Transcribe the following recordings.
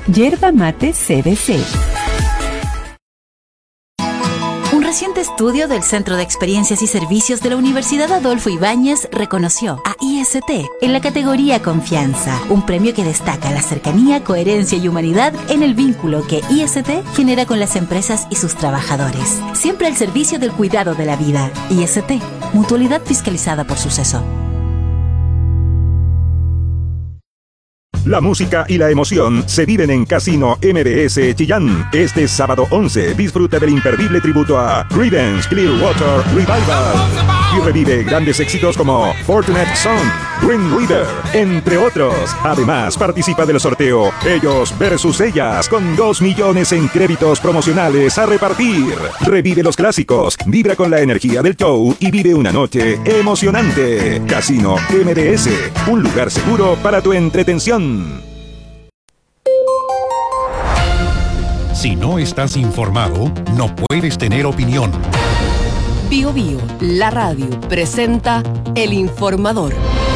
Yerba Mate CBC. Un reciente estudio del Centro de Experiencias y Servicios de la Universidad Adolfo Ibáñez reconoció a IST en la categoría Confianza, un premio que destaca la cercanía, coherencia y humanidad en el vínculo que IST genera con las empresas y sus trabajadores. Siempre al servicio del cuidado de la vida. IST, mutualidad fiscalizada por Suceso. La música y la emoción se viven en Casino MBS Chillán. Este sábado 11 disfruta del imperdible tributo a Creedence Clearwater Revival y revive grandes éxitos como Fortunate Son, Green River, entre otros. Además, participa del sorteo Ellos vs. Ellas con 2 millones en créditos promocionales a repartir. Revive los clásicos, vibra con la energía del show y vive una noche emocionante. Casino MBS, un lugar seguro para tu entretención. Si no estás informado, no puedes tener opinión. Bio Bio, la radio, presenta El Informador.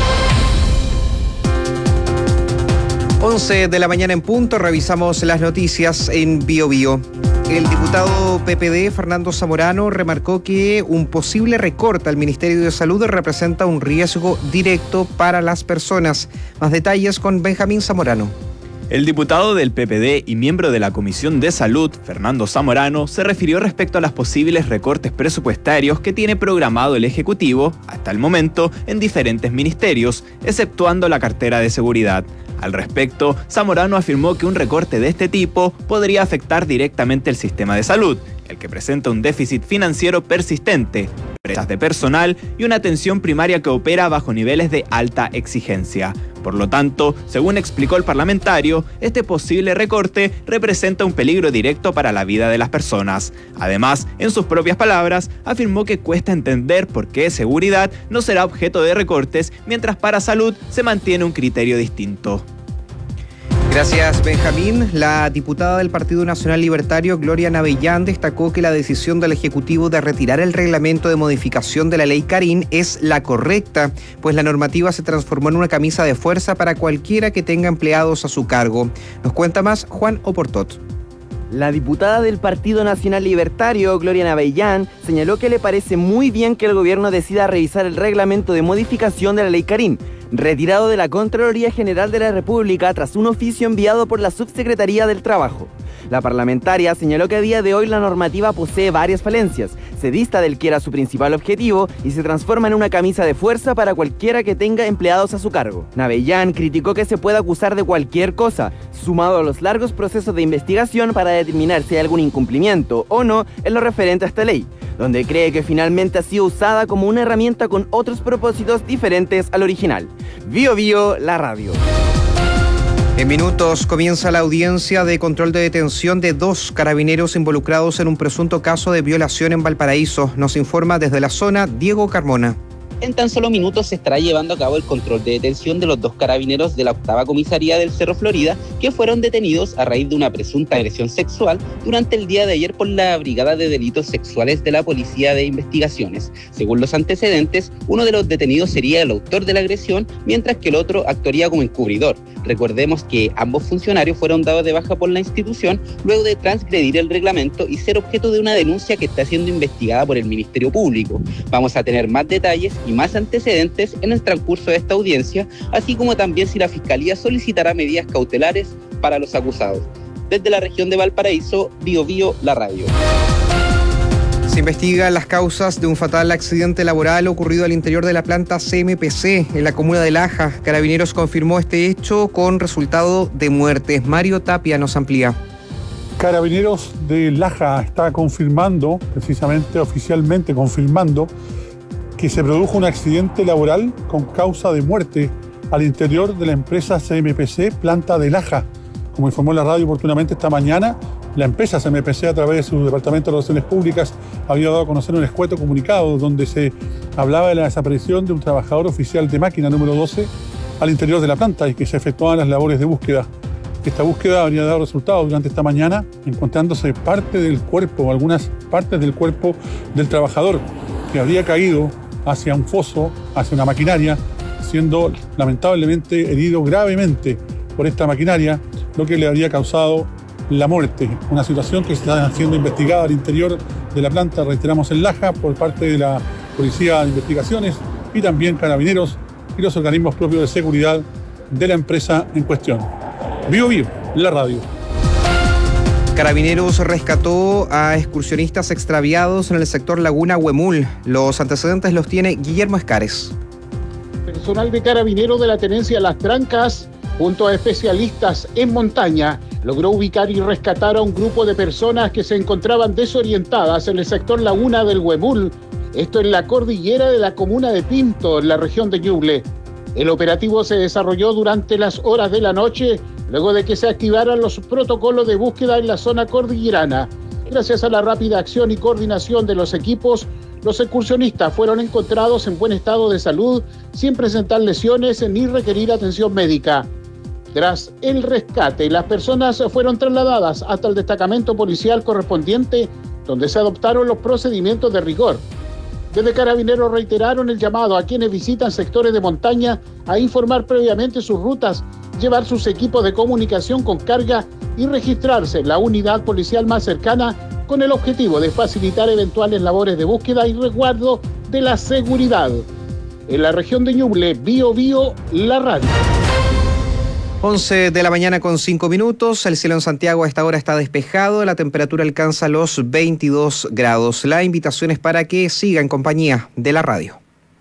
11 de la mañana en punto, revisamos las noticias en Bio Bio. El diputado PPD, Fernando Zamorano, remarcó que un posible recorte al Ministerio de Salud representa un riesgo directo para las personas. Más detalles con Benjamín Zamorano. El diputado del PPD y miembro de la Comisión de Salud, Fernando Zamorano, se refirió respecto a los posibles recortes presupuestarios que tiene programado el Ejecutivo, hasta el momento, en diferentes ministerios, exceptuando la cartera de seguridad. Al respecto, Zamorano afirmó que un recorte de este tipo podría afectar directamente el sistema de salud, el que presenta un déficit financiero persistente, empresas de personal y una atención primaria que opera bajo niveles de alta exigencia. Por lo tanto, según explicó el parlamentario, este posible recorte representa un peligro directo para la vida de las personas. Además, en sus propias palabras, afirmó que cuesta entender por qué seguridad no será objeto de recortes, mientras para salud se mantiene un criterio distinto. Gracias, Benjamín. La diputada del Partido Nacional Libertario, Gloria Navellán, destacó que la decisión del Ejecutivo de retirar el reglamento de modificación de la ley Carín es la correcta, pues la normativa se transformó en una camisa de fuerza para cualquiera que tenga empleados a su cargo. Nos cuenta más Juan Oportot. La diputada del Partido Nacional Libertario, Gloria Navellán, señaló que le parece muy bien que el gobierno decida revisar el reglamento de modificación de la ley Carín, retirado de la Contraloría General de la República tras un oficio enviado por la Subsecretaría del Trabajo. La parlamentaria señaló que a día de hoy la normativa posee varias falencias, se dista del que era su principal objetivo y se transforma en una camisa de fuerza para cualquiera que tenga empleados a su cargo. Navellán criticó que se pueda acusar de cualquier cosa, sumado a los largos procesos de investigación para determinar si hay algún incumplimiento o no en lo referente a esta ley, donde cree que finalmente ha sido usada como una herramienta con otros propósitos diferentes al original. Bio Bio, la radio. En minutos comienza la audiencia de control de detención de 2 carabineros involucrados en un presunto caso de violación en Valparaíso. Nos informa desde la zona Diego Carmona. En tan solo minutos se estará llevando a cabo el control de detención de los 2 carabineros de la 8ª Comisaría del Cerro Florida, que fueron detenidos a raíz de una presunta agresión sexual durante el día de ayer por la Brigada de Delitos Sexuales de la Policía de Investigaciones. Según los antecedentes, uno de los detenidos sería el autor de la agresión, mientras que el otro actuaría como encubridor. Recordemos que ambos funcionarios fueron dados de baja por la institución luego de transgredir el reglamento y ser objeto de una denuncia que está siendo investigada por el Ministerio Público. Vamos a tener más detalles y más antecedentes en el transcurso de esta audiencia, así como también si la Fiscalía solicitará medidas cautelares para los acusados. Desde la región de Valparaíso, Bio Bio, la radio. Se investigan las causas de un fatal accidente laboral ocurrido al interior de la planta CMPC en la comuna de Laja. Carabineros confirmó este hecho con resultado de muerte. Mario Tapia nos amplía. Carabineros de Laja está confirmando, precisamente oficialmente confirmando, que se produjo un accidente laboral con causa de muerte al interior de la empresa CMPC, planta de Laja. Como informó la radio oportunamente esta mañana, la empresa CMPC, a través de su Departamento de Relaciones Públicas, había dado a conocer un escueto comunicado donde se hablaba de la desaparición de un trabajador oficial de máquina número 12 al interior de la planta y que se efectuaban las labores de búsqueda. Esta búsqueda habría dado resultados durante esta mañana, encontrándose parte del cuerpo, algunas partes del cuerpo del trabajador, que habría caído hacia un foso, hacia una maquinaria, siendo lamentablemente herido gravemente por esta maquinaria, lo que le habría causado la muerte. Una situación que está siendo investigada al interior de la planta, reiteramos, en Laja, por parte de la Policía de Investigaciones y también Carabineros y los organismos propios de seguridad de la empresa en cuestión. Vivo, la radio. Carabineros rescató a excursionistas extraviados en el sector Laguna Huemul. Los antecedentes los tiene Guillermo Escares. Personal de Carabineros de la Tenencia Las Trancas, junto a especialistas en montaña, logró ubicar y rescatar a un grupo de personas que se encontraban desorientadas en el sector Laguna del Huemul, esto en la cordillera de la comuna de Pinto, en la región de Ñuble. El operativo se desarrolló durante las horas de la noche, luego de que se activaran los protocolos de búsqueda en la zona cordillerana. Gracias a la rápida acción y coordinación de los equipos, los excursionistas fueron encontrados en buen estado de salud, sin presentar lesiones ni requerir atención médica. Tras el rescate, las personas fueron trasladadas hasta el destacamento policial correspondiente, donde se adoptaron los procedimientos de rigor. Desde Carabineros reiteraron el llamado a quienes visitan sectores de montaña a informar previamente sus rutas, llevar sus equipos de comunicación con carga y registrarse en la unidad policial más cercana con el objetivo de facilitar eventuales labores de búsqueda y resguardo de la seguridad. En la región de Ñuble, Bio, la radio. 11 de la mañana con 5 minutos. El cielo en Santiago a esta hora está despejado. La temperatura alcanza los 22 grados. La invitación es para que siga en compañía de la radio.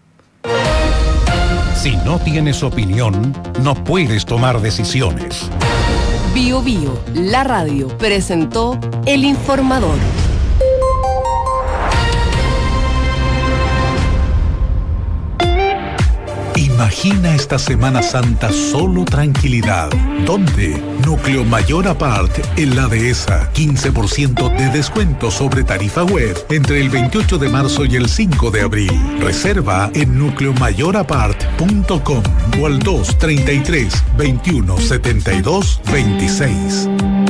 Si no tienes opinión, no puedes tomar decisiones. Bio, la radio, presentó El Informador. Imagina esta Semana Santa solo tranquilidad. ¿Dónde? Núcleo Mayor Apart en la Dehesa. 15% de descuento sobre tarifa web entre el 28 de marzo y el 5 de abril. Reserva en nucleomayorapart.com o al 233 21 72 26.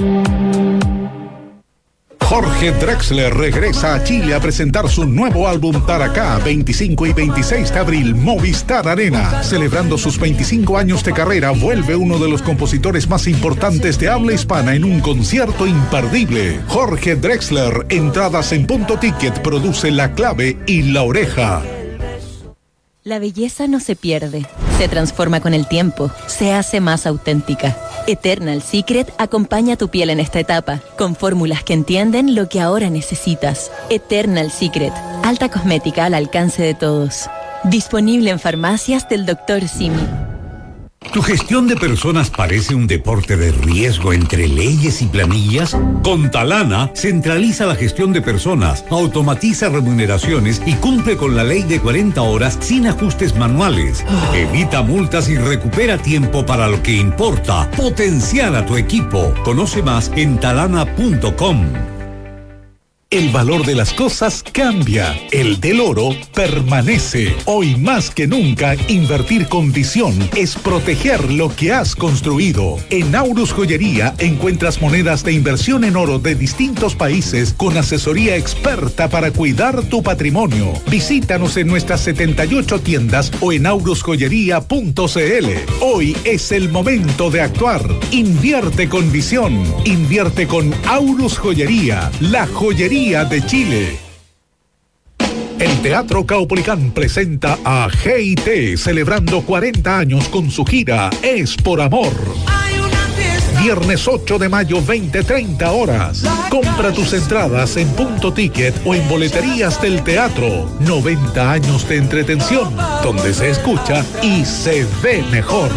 Jorge Drexler regresa a Chile a presentar su nuevo álbum Taracá, 25 y 26 de abril, Movistar Arena. Celebrando sus 25 años de carrera, vuelve uno de los compositores más importantes de habla hispana en un concierto imperdible. Jorge Drexler, entradas en Punto Ticket, produce La Clave y La Oreja. La belleza no se pierde, se transforma con el tiempo, se hace más auténtica. Eternal Secret acompaña tu piel en esta etapa, con fórmulas que entienden lo que ahora necesitas. Eternal Secret, alta cosmética al alcance de todos. Disponible en farmacias del Dr. Simi. ¿Tu gestión de personas parece un deporte de riesgo entre leyes y planillas? Con Talana, centraliza la gestión de personas, automatiza remuneraciones y cumple con la ley de 40 horas sin ajustes manuales. Evita multas y recupera tiempo para lo que importa. Potenciar a tu equipo. Conoce más en talana.com. El valor de las cosas cambia, el del oro permanece. Hoy más que nunca, invertir con visión es proteger lo que has construido. En Aurus Joyería encuentras monedas de inversión en oro de distintos países con asesoría experta para cuidar tu patrimonio. Visítanos en nuestras 78 tiendas o en aurusjoyería.cl. Hoy es el momento de actuar. Invierte con visión. Invierte con Aurus Joyería, la joyería de Chile. El Teatro Caupolicán presenta a G&T celebrando 40 años con su gira Es por Amor. Viernes 8 de mayo, 20-30 horas. Compra tus entradas en Punto Ticket o en boleterías del teatro. 90 años de entretención, donde se escucha y se ve mejor.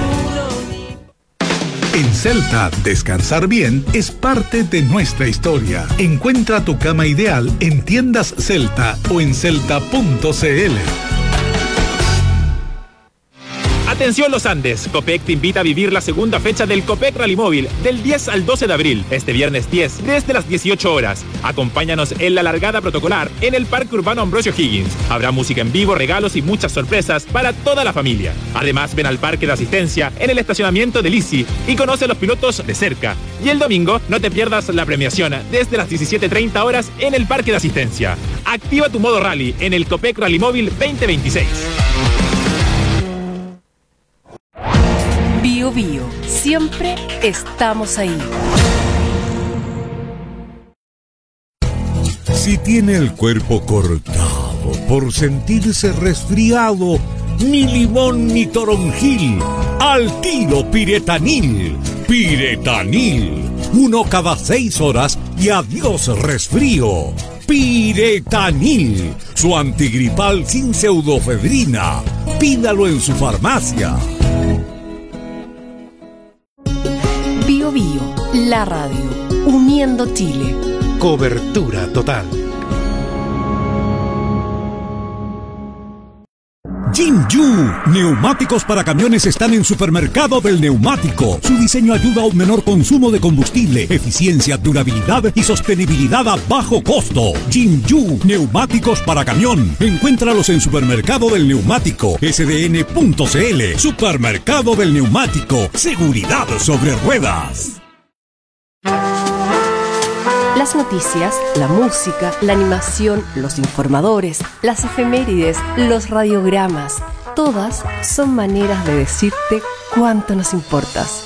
En Celta, descansar bien es parte de nuestra historia. Encuentra tu cama ideal en tiendas Celta o en celta.cl. Atención Los Andes, Copec te invita a vivir la segunda fecha del Copec Rally Móvil del 10 al 12 de abril, este viernes 10, desde las 18 horas. Acompáñanos en la largada protocolar en el Parque Urbano Ambrosio Higgins. Habrá música en vivo, regalos y muchas sorpresas para toda la familia. Además, ven al parque de asistencia en el estacionamiento de Lisi y conoce a los pilotos de cerca. Y el domingo, no te pierdas la premiación desde las 17:30 horas en el parque de asistencia. Activa tu modo rally en el Copec Rally Móvil 2026. Bio, Siempre estamos ahí. Si tiene el cuerpo cortado por sentirse resfriado, ni limón ni toronjil, al tiro Piretanil. Piretanil, 1 cada 6 horas y adiós resfrío. Piretanil, su antigripal sin pseudofedrina. Pídalo en su farmacia. Bio Bio, la radio, uniendo Chile. Cobertura total. Jinju, neumáticos para camiones están en Supermercado del Neumático. Su diseño ayuda a un menor consumo de combustible, eficiencia, durabilidad y sostenibilidad a bajo costo. Jinju, neumáticos para camión. Encuéntralos en Supermercado del Neumático, sdn.cl. Supermercado del Neumático, seguridad sobre ruedas. Las noticias, la música, la animación, los informadores, las efemérides, los radiogramas, todas son maneras de decirte cuánto nos importas.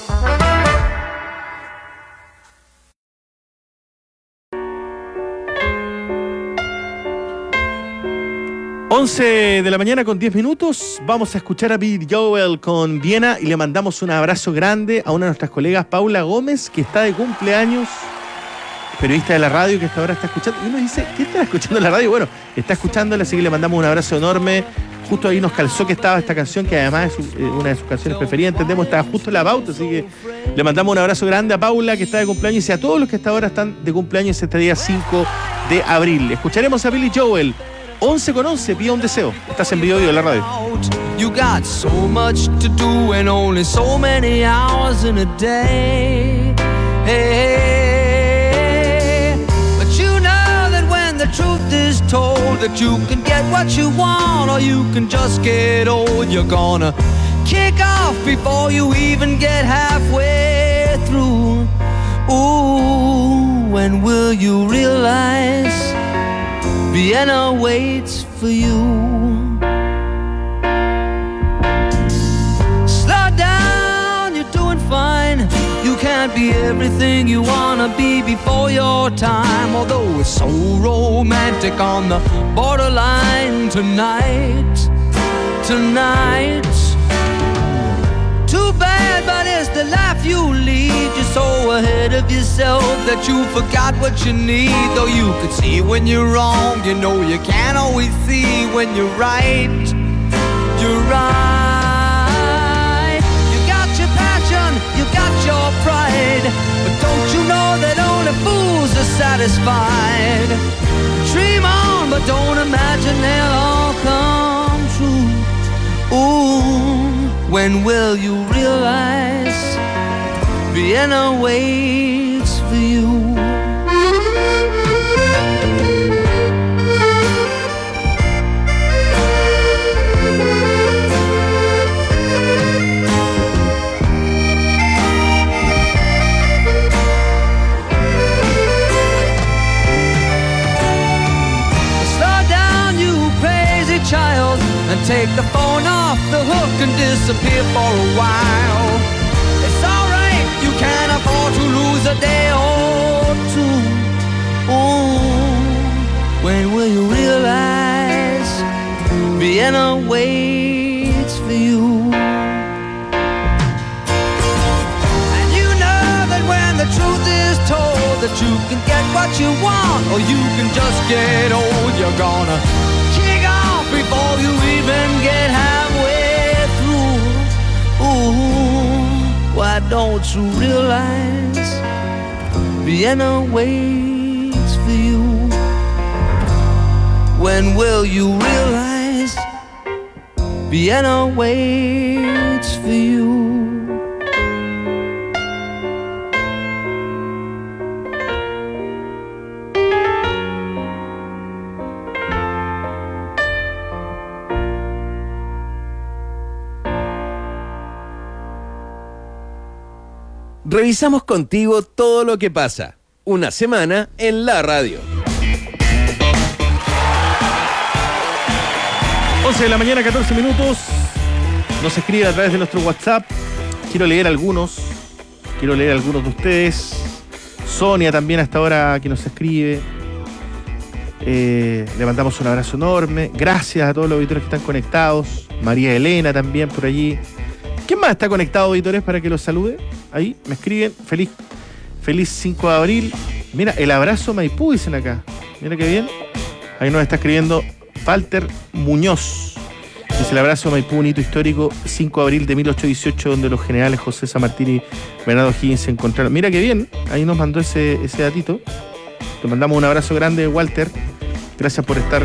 De la mañana con 10 minutos, vamos a escuchar a Billy Joel con Viena y le mandamos un abrazo grande a una de nuestras colegas, Paula Gómez, que está de cumpleaños, periodista de la radio que hasta ahora está escuchando. Y uno dice, ¿qué está escuchando en la radio? Bueno, está escuchándola, así que le mandamos un abrazo enorme. Justo ahí nos calzó que estaba esta canción, que además es una de sus canciones preferidas, entendemos, estaba justo en la pauta, así que le mandamos un abrazo grande a Paula, que está de cumpleaños, y a todos los que hasta ahora están de cumpleaños este día 5 de abril. Escucharemos a Billy Joel. 11:11, pide un deseo. Estás en Bio Bio de la radio. You got so much to do and only so many hours in a day. Hey, but you know that when the truth is told that you can get what you want or you can just get old, you're gonna kick off before you even get halfway through. Ooh, when will you realize Vienna waits for you? Slow down, you're doing fine. You can't be everything you wanna be before your time. Although it's so romantic on the borderline tonight. Too bad, but it's the life you lead. You're so ahead of yourself that you forgot what you need. Though you could see when you're wrong, you know you can't always see when you're right. You're right. You got your passion, you got your pride, but don't you know that only fools are satisfied? Dream on, but don't imagine they'll all come true. Ooh, when will you realize Vienna waits for you? Slow down, you crazy child, and take the phone off the hook and disappear for a while. It's alright, you can't afford to lose a day or two. Ooh, when will you realize Vienna waits for you? And you know that when the truth is told that you can get what you want or you can just get old, you're gonna kick off before you even get halfway through. Ooh, why don't you realize Vienna waits for you? When will you realize Vienna waits for you? Revisamos contigo todo lo que pasa. Una semana en la radio. 11 de la mañana, 14 minutos. Nos escribe a través de nuestro WhatsApp. Quiero leer algunos. Quiero leer a algunos de ustedes. Sonia también hasta ahora que nos escribe. Le mandamos un abrazo enorme. Gracias a todos los auditores que están conectados. María Elena también por allí. ¿Quién más está conectado, auditores, para que los salude? Ahí me escriben. Feliz 5 de abril. Mira, el abrazo Maipú, dicen acá. Mira qué bien. Ahí nos está escribiendo Walter Muñoz. Dice: el abrazo Maipú, un hito histórico, 5 de abril de 1818, donde los generales José San Martín y Bernardo Higgins se encontraron. Mira qué bien. Ahí nos mandó ese datito. Te mandamos un abrazo grande, Walter. Gracias por estar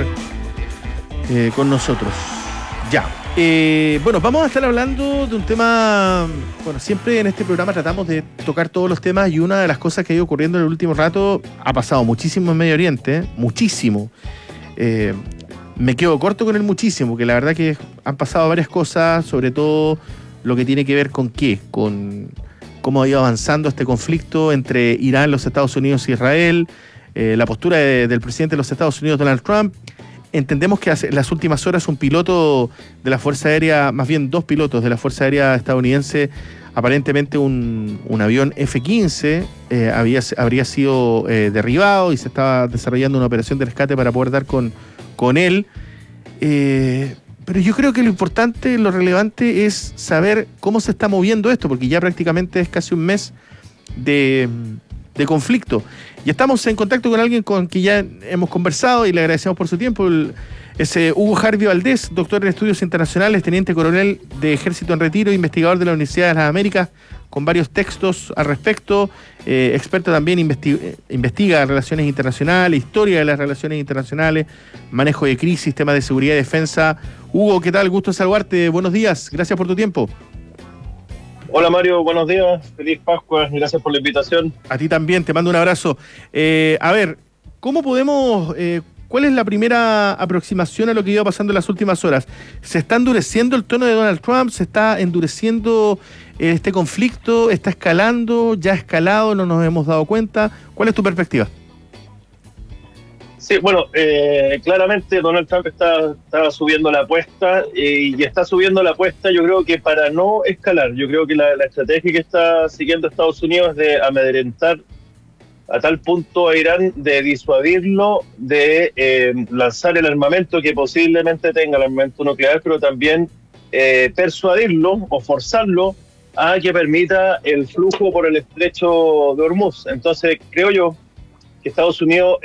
con nosotros. Ya. Bueno, vamos a estar hablando de un tema. Bueno, siempre en este programa tratamos de tocar todos los temas, y una de las cosas que ha ido ocurriendo en el último rato, ha pasado muchísimo en Medio Oriente, muchísimo. Me quedo corto con el muchísimo, que la verdad que han pasado varias cosas, sobre todo lo que tiene que ver con cómo ha ido avanzando este conflicto entre Irán, los Estados Unidos y Israel, la postura del presidente de los Estados Unidos, Donald Trump. Entendemos que en las últimas horas un piloto de la Fuerza Aérea, más bien dos pilotos de la Fuerza Aérea estadounidense, aparentemente un avión F-15 habría sido derribado, y se estaba desarrollando una operación de rescate para poder dar con él. Pero yo creo que lo importante, lo relevante es saber cómo se está moviendo esto, porque ya prácticamente es casi un mes de conflicto. Y estamos en contacto con alguien con quien ya hemos conversado y le agradecemos por su tiempo. Es Hugo Jarvi Valdés, doctor en estudios internacionales, teniente coronel de Ejército en retiro, investigador de la Universidad de las Américas, con varios textos al respecto, experto también, investiga relaciones internacionales, historia de las relaciones internacionales, manejo de crisis, temas de seguridad y defensa. Hugo, ¿qué tal? Gusto saludarte. Buenos días. Gracias por tu tiempo. Hola Mario, buenos días, feliz Pascua, gracias por la invitación. A ti también, te mando un abrazo. A ver, ¿cómo podemos, cuál es la primera aproximación a lo que iba pasando en las últimas horas? ¿Se está endureciendo el tono de Donald Trump? ¿Se está endureciendo este conflicto? ¿Está escalando? ¿Ya ha escalado? ¿No nos hemos dado cuenta? ¿Cuál es tu perspectiva? Sí, bueno, claramente Donald Trump está subiendo la apuesta, y está subiendo la apuesta, yo creo que para no escalar. Yo creo que la estrategia que está siguiendo Estados Unidos es de amedrentar a tal punto a Irán, de disuadirlo, de lanzar el armamento que posiblemente tenga, el armamento nuclear, pero también persuadirlo o forzarlo a que permita el flujo por el estrecho de Hormuz. Entonces creo yo que Estados Unidos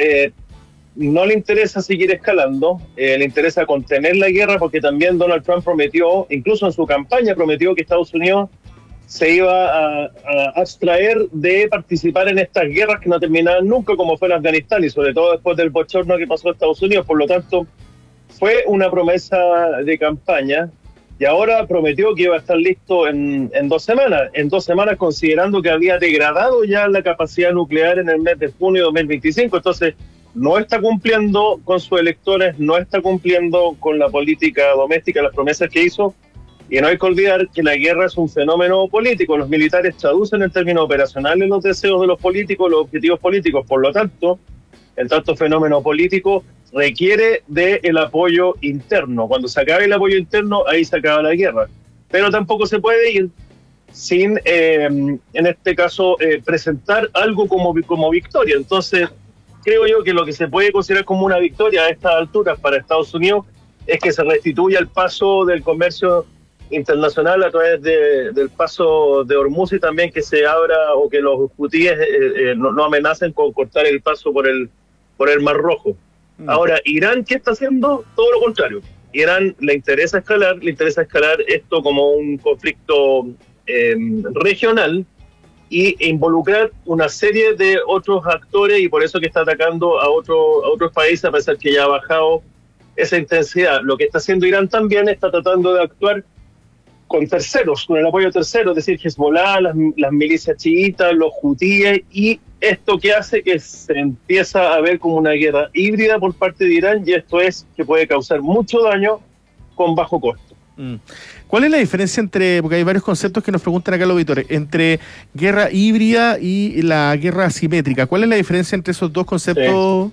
no le interesa seguir escalando, le interesa contener la guerra, porque también Donald Trump prometió, incluso en su campaña prometió, que Estados Unidos se iba a abstraer de participar en estas guerras que no terminaban nunca, como fue en Afganistán, y sobre todo después del bochorno que pasó en Estados Unidos. Por lo tanto, fue una promesa de campaña, y ahora prometió que iba a estar listo en 2 semanas. En 2 semanas, considerando que había degradado ya la capacidad nuclear en el mes de junio de 2025. Entonces, no está cumpliendo con sus electores, no está cumpliendo con la política doméstica, las promesas que hizo. Y no hay que olvidar que la guerra es un fenómeno político. Los militares traducen en términos operacionales los deseos de los políticos, los objetivos políticos. Por lo tanto, el tanto fenómeno político requiere del apoyo interno. Cuando se acabe el apoyo interno, ahí se acaba la guerra. Pero tampoco se puede ir sin, en este caso, presentar algo como victoria. Entonces, creo yo que lo que se puede considerar como una victoria a estas alturas para Estados Unidos es que se restituya el paso del comercio internacional a través del paso de Hormuz, y también que se abra, o que los hutíes no amenacen con cortar el paso por el Mar Rojo. Ahora, Irán, ¿qué está haciendo? Todo lo contrario. Irán le interesa escalar esto como un conflicto regional, y involucrar una serie de otros actores, y por eso que está atacando a otros países, a pesar que ya ha bajado esa intensidad. Lo que está haciendo Irán también está tratando de actuar con terceros, con el apoyo de terceros, es decir, Hezbollah, las milicias chiitas, los hutíes, y esto que hace que se empieza a ver como una guerra híbrida por parte de Irán, y esto es que puede causar mucho daño con bajo costo. ¿Cuál es la diferencia entre, porque hay varios conceptos que nos preguntan acá los auditores, entre guerra híbrida y la guerra asimétrica? ¿Cuál es la diferencia entre esos dos conceptos?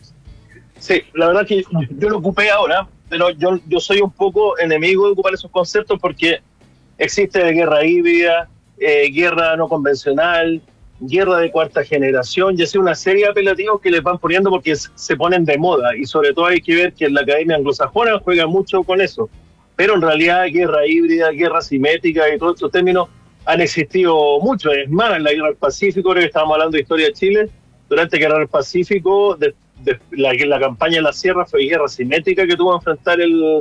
Sí, la verdad que yo lo ocupé ahora, pero yo soy un poco enemigo de ocupar esos conceptos, porque existe guerra híbrida, guerra no convencional, guerra de cuarta generación, y así una serie de apelativos que les van poniendo porque se ponen de moda, y sobre todo hay que ver que en la Academia Anglosajona juega mucho con eso, pero en realidad guerra híbrida, guerra simétrica y todos estos términos han existido mucho. Es más, en la guerra del Pacífico, creo que estábamos hablando de historia de Chile, durante la guerra del Pacífico, la campaña en la sierra fue guerra simétrica que tuvo que enfrentar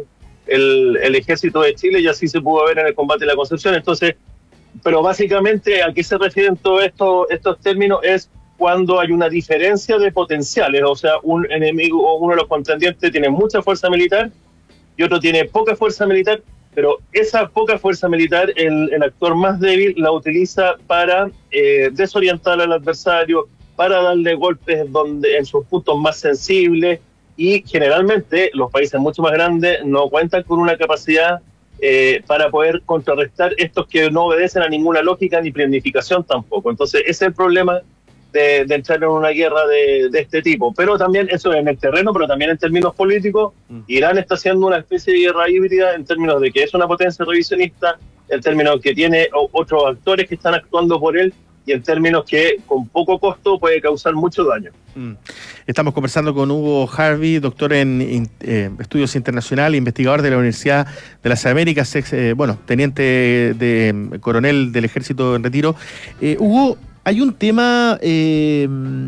el ejército de Chile, y así se pudo ver en el combate de la Concepción. Entonces, pero básicamente a qué se refieren todos estos términos es cuando hay una diferencia de potenciales, o sea, un enemigo o uno de los contendientes tiene mucha fuerza militar y otro tiene poca fuerza militar, pero esa poca fuerza militar el actor más débil la utiliza para desorientar al adversario, para darle golpes en sus puntos más sensibles, y generalmente los países mucho más grandes no cuentan con una capacidad para poder contrarrestar estos que no obedecen a ninguna lógica ni planificación tampoco. Entonces ese es el problema de entrar en una guerra de este tipo. Pero también eso en el terreno, pero también en términos políticos, Irán está haciendo una especie de guerra híbrida en términos de que es una potencia revisionista, en términos que tiene otros actores que están actuando por él, y en términos que con poco costo puede causar mucho daño. Estamos conversando con Hugo Harvey, doctor en estudios internacionales, investigador de la Universidad de las Américas, teniente de coronel del Ejército en retiro. Hugo, hay un tema que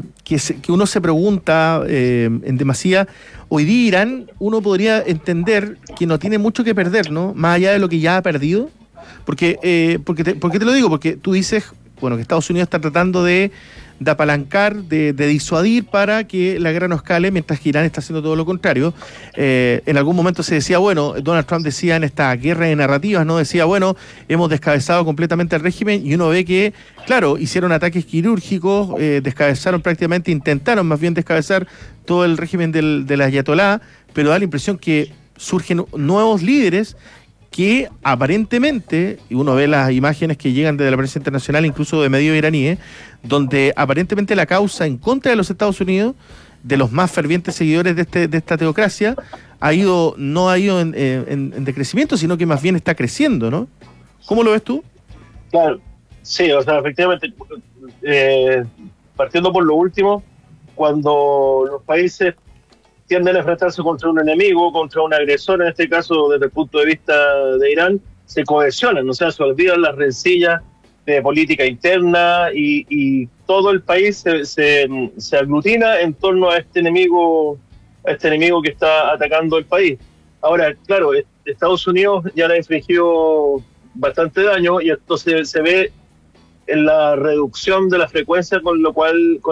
uno se pregunta en demasía. Hoy día Irán, uno podría entender que no tiene mucho que perder, ¿no? Más allá de lo que ya ha perdido. ¿Por qué te lo digo? Porque tú dices, que Estados Unidos está tratando de apalancar, de disuadir para que la guerra no escale, mientras que Irán está haciendo todo lo contrario. En algún momento se decía, Donald Trump decía en esta guerra de narrativas, ¿no? Decía, hemos descabezado completamente el régimen, y uno ve que, claro, hicieron ataques quirúrgicos, intentaron más bien descabezar todo el régimen del ayatolá, pero da la impresión que surgen nuevos líderes que aparentemente, y uno ve las imágenes que llegan desde la prensa internacional, incluso de medios iraníes, donde aparentemente la causa en contra de los Estados Unidos, de los más fervientes seguidores de esta teocracia, no ha ido en decrecimiento, sino que más bien está creciendo, ¿no? ¿Cómo lo ves tú? Claro, sí, efectivamente, partiendo por lo último, cuando los países tienden a enfrentarse contra un enemigo, contra un agresor, en este caso desde el punto de vista de Irán, se cohesionan, o sea, se olvidan las rencillas de política interna, y todo el país se aglutina en torno a este enemigo que está atacando el país. Ahora, claro, Estados Unidos ya le ha infligido bastante daño, y esto se ve en la reducción de la frecuencia con la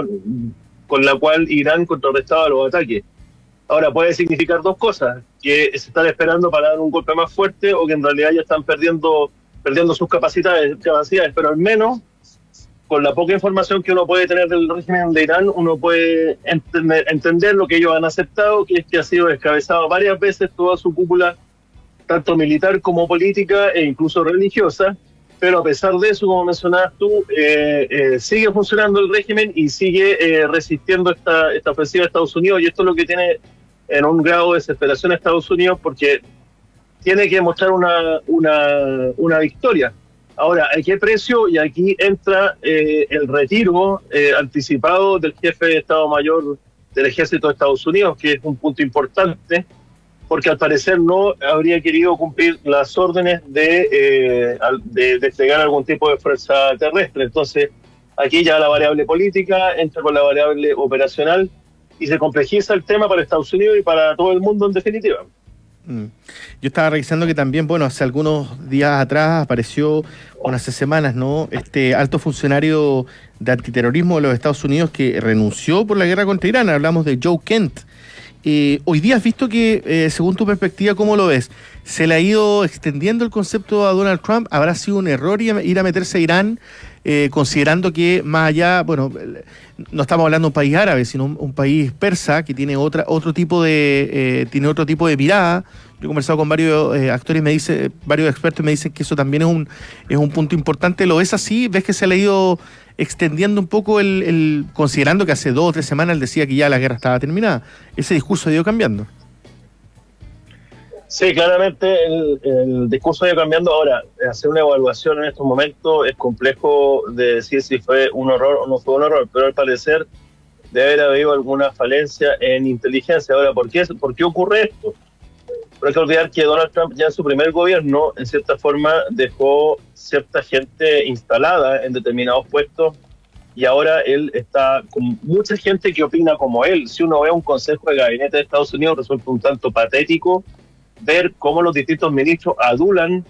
cual Irán contrarrestaba los ataques. Ahora, puede significar dos cosas: que se están esperando para dar un golpe más fuerte, o que en realidad ya están perdiendo sus capacidades, pero al menos con la poca información que uno puede tener del régimen de Irán, uno puede entender lo que ellos han aceptado, que es que ha sido descabezado varias veces toda su cúpula, tanto militar como política e incluso religiosa, pero a pesar de eso, como mencionabas tú, sigue funcionando el régimen y sigue resistiendo esta ofensiva de Estados Unidos, y esto es lo que tiene en un grado de desesperación a Estados Unidos, porque tiene que mostrar una victoria. Ahora, ¿a qué precio? Y aquí entra el retiro anticipado del jefe de Estado Mayor del Ejército de Estados Unidos, que es un punto importante, porque al parecer no habría querido cumplir las órdenes de desplegar algún tipo de fuerza terrestre. Entonces, aquí ya la variable política entra con la variable operacional, y se complejiza el tema para Estados Unidos y para todo el mundo en definitiva. Yo estaba revisando que también, hace algunos días atrás apareció, hace semanas, ¿no?, este alto funcionario de antiterrorismo de los Estados Unidos que renunció por la guerra contra Irán. Hablamos de Joe Kent. Hoy día has visto que, según tu perspectiva, ¿cómo lo ves? ¿Se le ha ido extendiendo el concepto a Donald Trump? ¿Habrá sido un error ir a meterse a Irán, considerando que más allá, no estamos hablando de un país árabe, sino un país persa que tiene otro tipo de mirada? Yo he conversado con varios varios expertos, y me dicen que eso también es un punto importante. ¿Lo ves así? ¿Ves que se le ha ido extendiendo un poco considerando que hace 2 o 3 semanas él decía que ya la guerra estaba terminada? Ese discurso ha ido cambiando. Sí, claramente el discurso ha ido cambiando. Ahora, hacer una evaluación en estos momentos es complejo de decir si fue un error o no fue un error, pero al parecer debe haber habido alguna falencia en inteligencia. Ahora, ¿por qué ocurre esto? No hay que olvidar que Donald Trump ya en su primer gobierno, en cierta forma, dejó cierta gente instalada en determinados puestos y ahora él está con mucha gente que opina como él. Si uno ve un consejo de gabinete de Estados Unidos, resulta un tanto patético ver cómo los distintos ministros adulan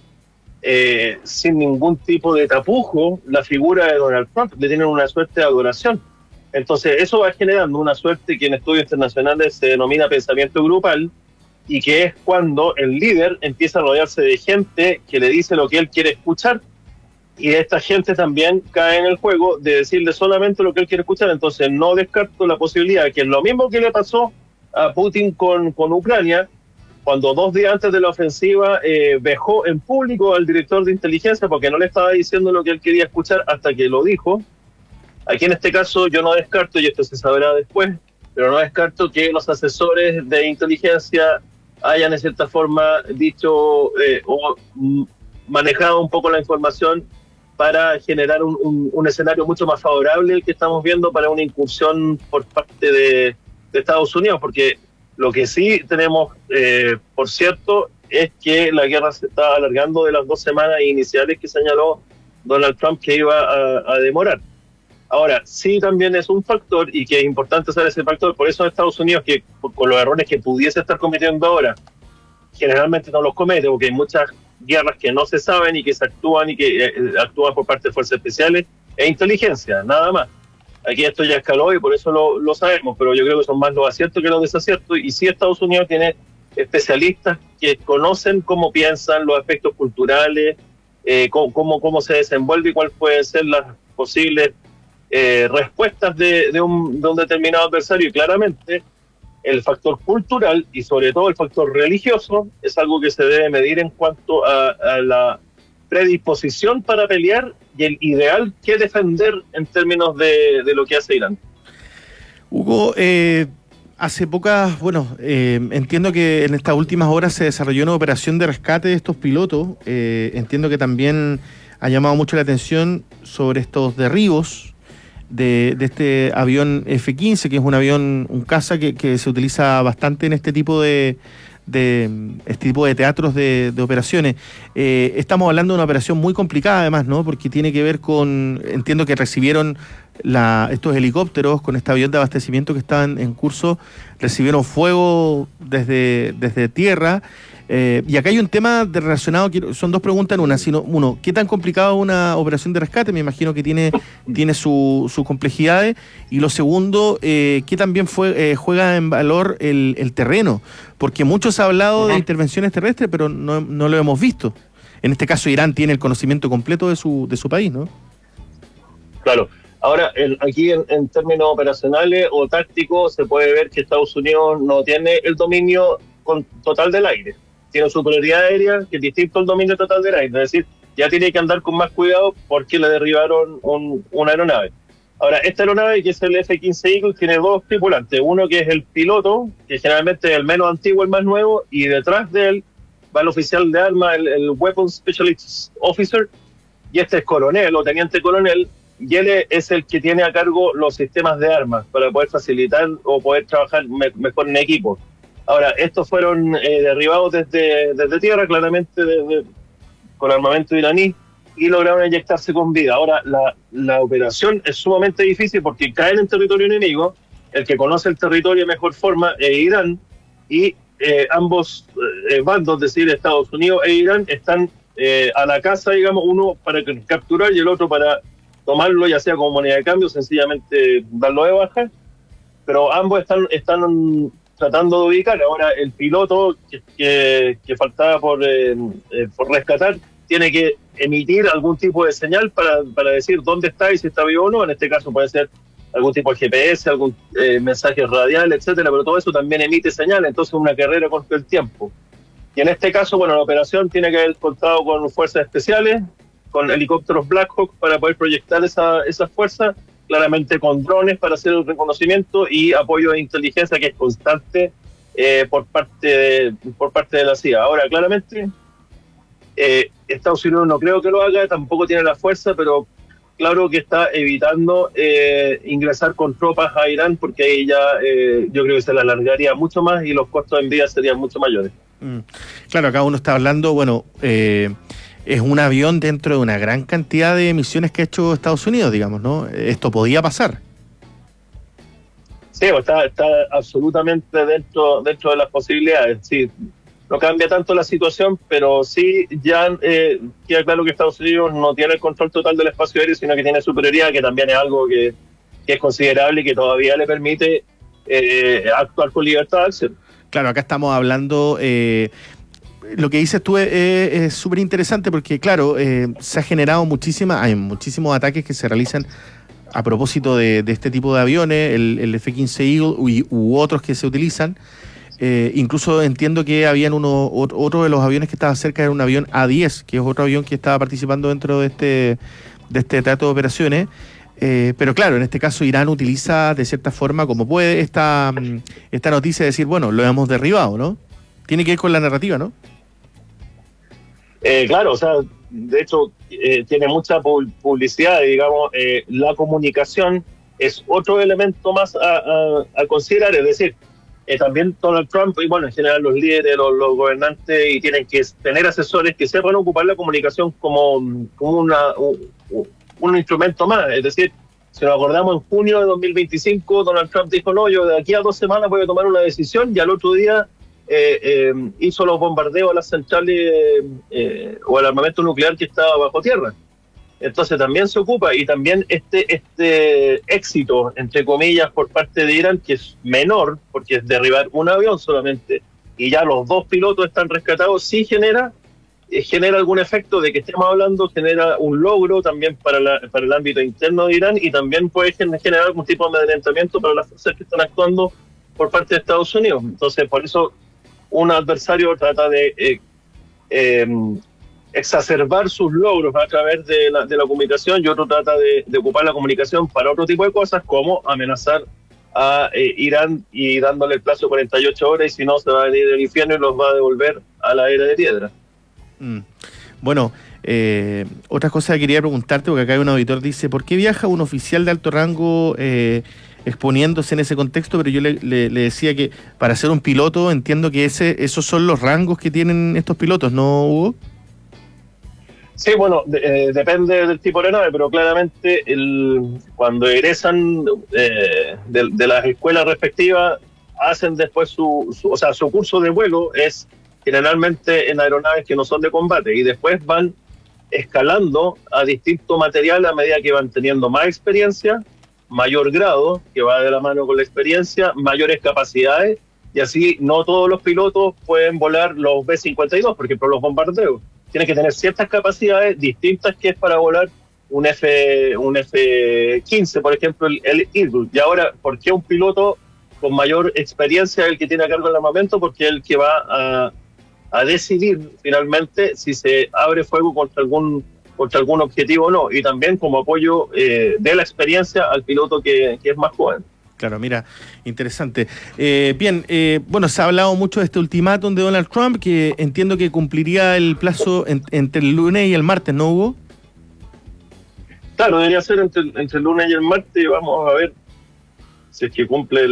sin ningún tipo de tapujo la figura de Donald Trump, le tienen una suerte de adoración. Entonces eso va generando una suerte que en estudios internacionales se denomina pensamiento grupal, y que es cuando el líder empieza a rodearse de gente que le dice lo que él quiere escuchar, y esta gente también cae en el juego de decirle solamente lo que él quiere escuchar. Entonces no descarto la posibilidad de que es lo mismo que le pasó a Putin con Ucrania, cuando 2 días antes de la ofensiva vejó en público al director de inteligencia porque no le estaba diciendo lo que él quería escuchar hasta que lo dijo. Aquí en este caso yo no descarto, y esto se sabrá después, pero no descarto que los asesores de inteligencia hayan en cierta forma dicho o manejado un poco la información para generar un escenario mucho más favorable el que estamos viendo para una incursión por parte de Estados Unidos, porque lo que sí tenemos, por cierto, es que la guerra se está alargando de las 2 semanas iniciales que señaló Donald Trump que iba a demorar. Ahora, sí también es un factor, y que es importante saber ese factor, por eso Estados Unidos, que con los errores que pudiese estar cometiendo ahora, generalmente no los comete, porque hay muchas guerras que no se saben y que se actúan y que actúan por parte de fuerzas especiales e inteligencia, nada más. Aquí esto ya escaló y por eso lo sabemos, pero yo creo que son más los aciertos que los desaciertos, y sí Estados Unidos tiene especialistas que conocen cómo piensan, los aspectos culturales, cómo se desenvuelve y cuáles pueden ser las posibles respuestas de un determinado adversario. Y claramente el factor cultural y sobre todo el factor religioso es algo que se debe medir en cuanto a la predisposición para pelear y el ideal que defender en términos de lo que hace Irán. Hugo, hace pocas, entiendo que en estas últimas horas se desarrolló una operación de rescate de estos pilotos. Entiendo que también ha llamado mucho la atención sobre estos derribos de este avión F-15, que es un avión, un caza que se utiliza bastante en este tipo de teatros de operaciones. Estamos hablando de una operación muy complicada además, ¿no? Porque tiene que ver con, entiendo que recibieron estos helicópteros con este avión de abastecimiento que estaban en curso, recibieron fuego desde tierra. Y acá hay un tema relacionado, son 2 preguntas en una. Uno, ¿qué tan complicado es una operación de rescate? Me imagino que tiene sus complejidades. Y lo segundo, ¿qué también juega en valor el terreno? Porque mucho se ha hablado de intervenciones terrestres, pero no lo hemos visto. En este caso, Irán tiene el conocimiento completo de su país, ¿no? Claro. Ahora, aquí en términos operacionales o tácticos, se puede ver que Estados Unidos no tiene el dominio total del aire. Tiene superioridad aérea, que es distinto al dominio total del aire. Es decir, ya tiene que andar con más cuidado porque le derribaron una aeronave. Ahora, esta aeronave, que es el F-15 Eagle, tiene 2 tripulantes. Uno que es el piloto, que generalmente es el menos antiguo, el más nuevo, y detrás de él va el oficial de armas, el Weapons Specialist Officer, y este es coronel o teniente coronel, y él es el que tiene a cargo los sistemas de armas para poder facilitar o poder trabajar mejor en equipo. Ahora, estos fueron derribados desde tierra, claramente con armamento iraní, y lograron inyectarse con vida. Ahora, la operación es sumamente difícil porque caen en territorio enemigo. El que conoce el territorio de mejor forma es Irán, y ambos bandos, es decir, Estados Unidos e Irán, están a la caza, digamos, uno para capturar y el otro para tomarlo, ya sea como moneda de cambio, sencillamente darlo de baja, pero ambos están tratando de ubicar. Ahora, el piloto que faltaba por rescatar tiene que emitir algún tipo de señal para decir dónde está y si está vivo o no. En este caso puede ser algún tipo de GPS, algún mensaje radial, etcétera, pero todo eso también emite señal, entonces una carrera contra el tiempo. Y en este caso, bueno, la operación tiene que haber contado con fuerzas especiales, con helicópteros Black Hawk para poder proyectar esas fuerzas, claramente con drones para hacer el reconocimiento y apoyo de inteligencia que es constante por parte de la CIA. Ahora, claramente, Estados Unidos no creo que lo haga, tampoco tiene la fuerza, pero claro que está evitando ingresar con tropas a Irán, porque ahí ya yo creo que se la alargaría mucho más y los costos de envía serían mucho mayores. Claro, acá uno está hablando, bueno, es un avión dentro de una gran cantidad de misiones que ha hecho Estados Unidos, digamos, ¿no? Esto podía pasar. Sí, está absolutamente dentro de las posibilidades. Sí, no cambia tanto la situación, pero sí ya queda claro que Estados Unidos no tiene el control total del espacio aéreo, sino que tiene superioridad, que también es algo que es considerable y que todavía le permite actuar con libertad de acción. Claro, acá estamos hablando, lo que dices tú es súper interesante porque, claro, se ha generado hay muchísimos ataques que se realizan a propósito de este tipo de aviones, el F-15 Eagle u otros que se utilizan. Incluso entiendo que habían otro de los aviones que estaba cerca, era un avión A-10, que es otro avión que estaba participando dentro de este trato de operaciones. Pero claro, en este caso Irán utiliza de cierta forma, como puede, esta noticia de decir, bueno, lo hemos derribado, ¿no? Tiene que ir con la narrativa, ¿no? Claro, o sea, de hecho, tiene mucha publicidad, digamos, la comunicación es otro elemento más a considerar, es decir, también Donald Trump y bueno, en general los líderes, los gobernantes, y tienen que tener asesores que sepan ocupar la comunicación como un instrumento más. Es decir, si nos acordamos, en junio de 2025 Donald Trump dijo, no, yo de aquí a 2 semanas voy a tomar una decisión, y al otro día hizo los bombardeos a las centrales o al armamento nuclear que estaba bajo tierra. Entonces también se ocupa, y también este éxito, entre comillas, por parte de Irán, que es menor, porque es derribar un avión solamente, y ya los 2 pilotos están rescatados, sí genera algún efecto de que estemos hablando, genera un logro también para el ámbito interno de Irán, y también puede generar algún tipo de amedrentamiento para las fuerzas que están actuando por parte de Estados Unidos. Entonces, por eso un adversario trata de exacerbar sus logros a través de la comunicación, y otro trata de ocupar la comunicación para otro tipo de cosas, como amenazar a Irán y dándole el plazo de 48 horas, y si no se va a venir del infierno y los va a devolver a la era de piedra. Bueno, otra cosa que quería preguntarte, porque acá hay un auditor, dice, ¿por qué viaja un oficial de alto rango exponiéndose en ese contexto? Pero yo le decía que para ser un piloto entiendo que esos son los rangos que tienen estos pilotos, ¿no, Hugo? Sí, bueno, depende del tipo de nave, pero claramente cuando egresan de las escuelas respectivas, hacen después su curso de vuelo es generalmente en aeronaves que no son de combate, y después van escalando a distinto material a medida que van teniendo más experiencia, mayor grado, que va de la mano con la experiencia, mayores capacidades, y así no todos los pilotos pueden volar los B-52, por ejemplo, los bombardeos. Tienen que tener ciertas capacidades distintas que es para volar un F-15, por ejemplo, el Eagle. Y ahora, ¿por qué un piloto con mayor experiencia es el que tiene a cargo el armamento? Porque es el que va a decidir finalmente si se abre fuego contra algún objetivo o no, y también como apoyo de la experiencia al piloto que es más joven. Claro, mira, interesante. Bien, bueno, se ha hablado mucho de este ultimátum de Donald Trump, que entiendo que cumpliría el plazo entre el lunes y el martes, ¿no, Hugo? Claro, debería ser entre el lunes y el martes. Vamos a ver si es que cumple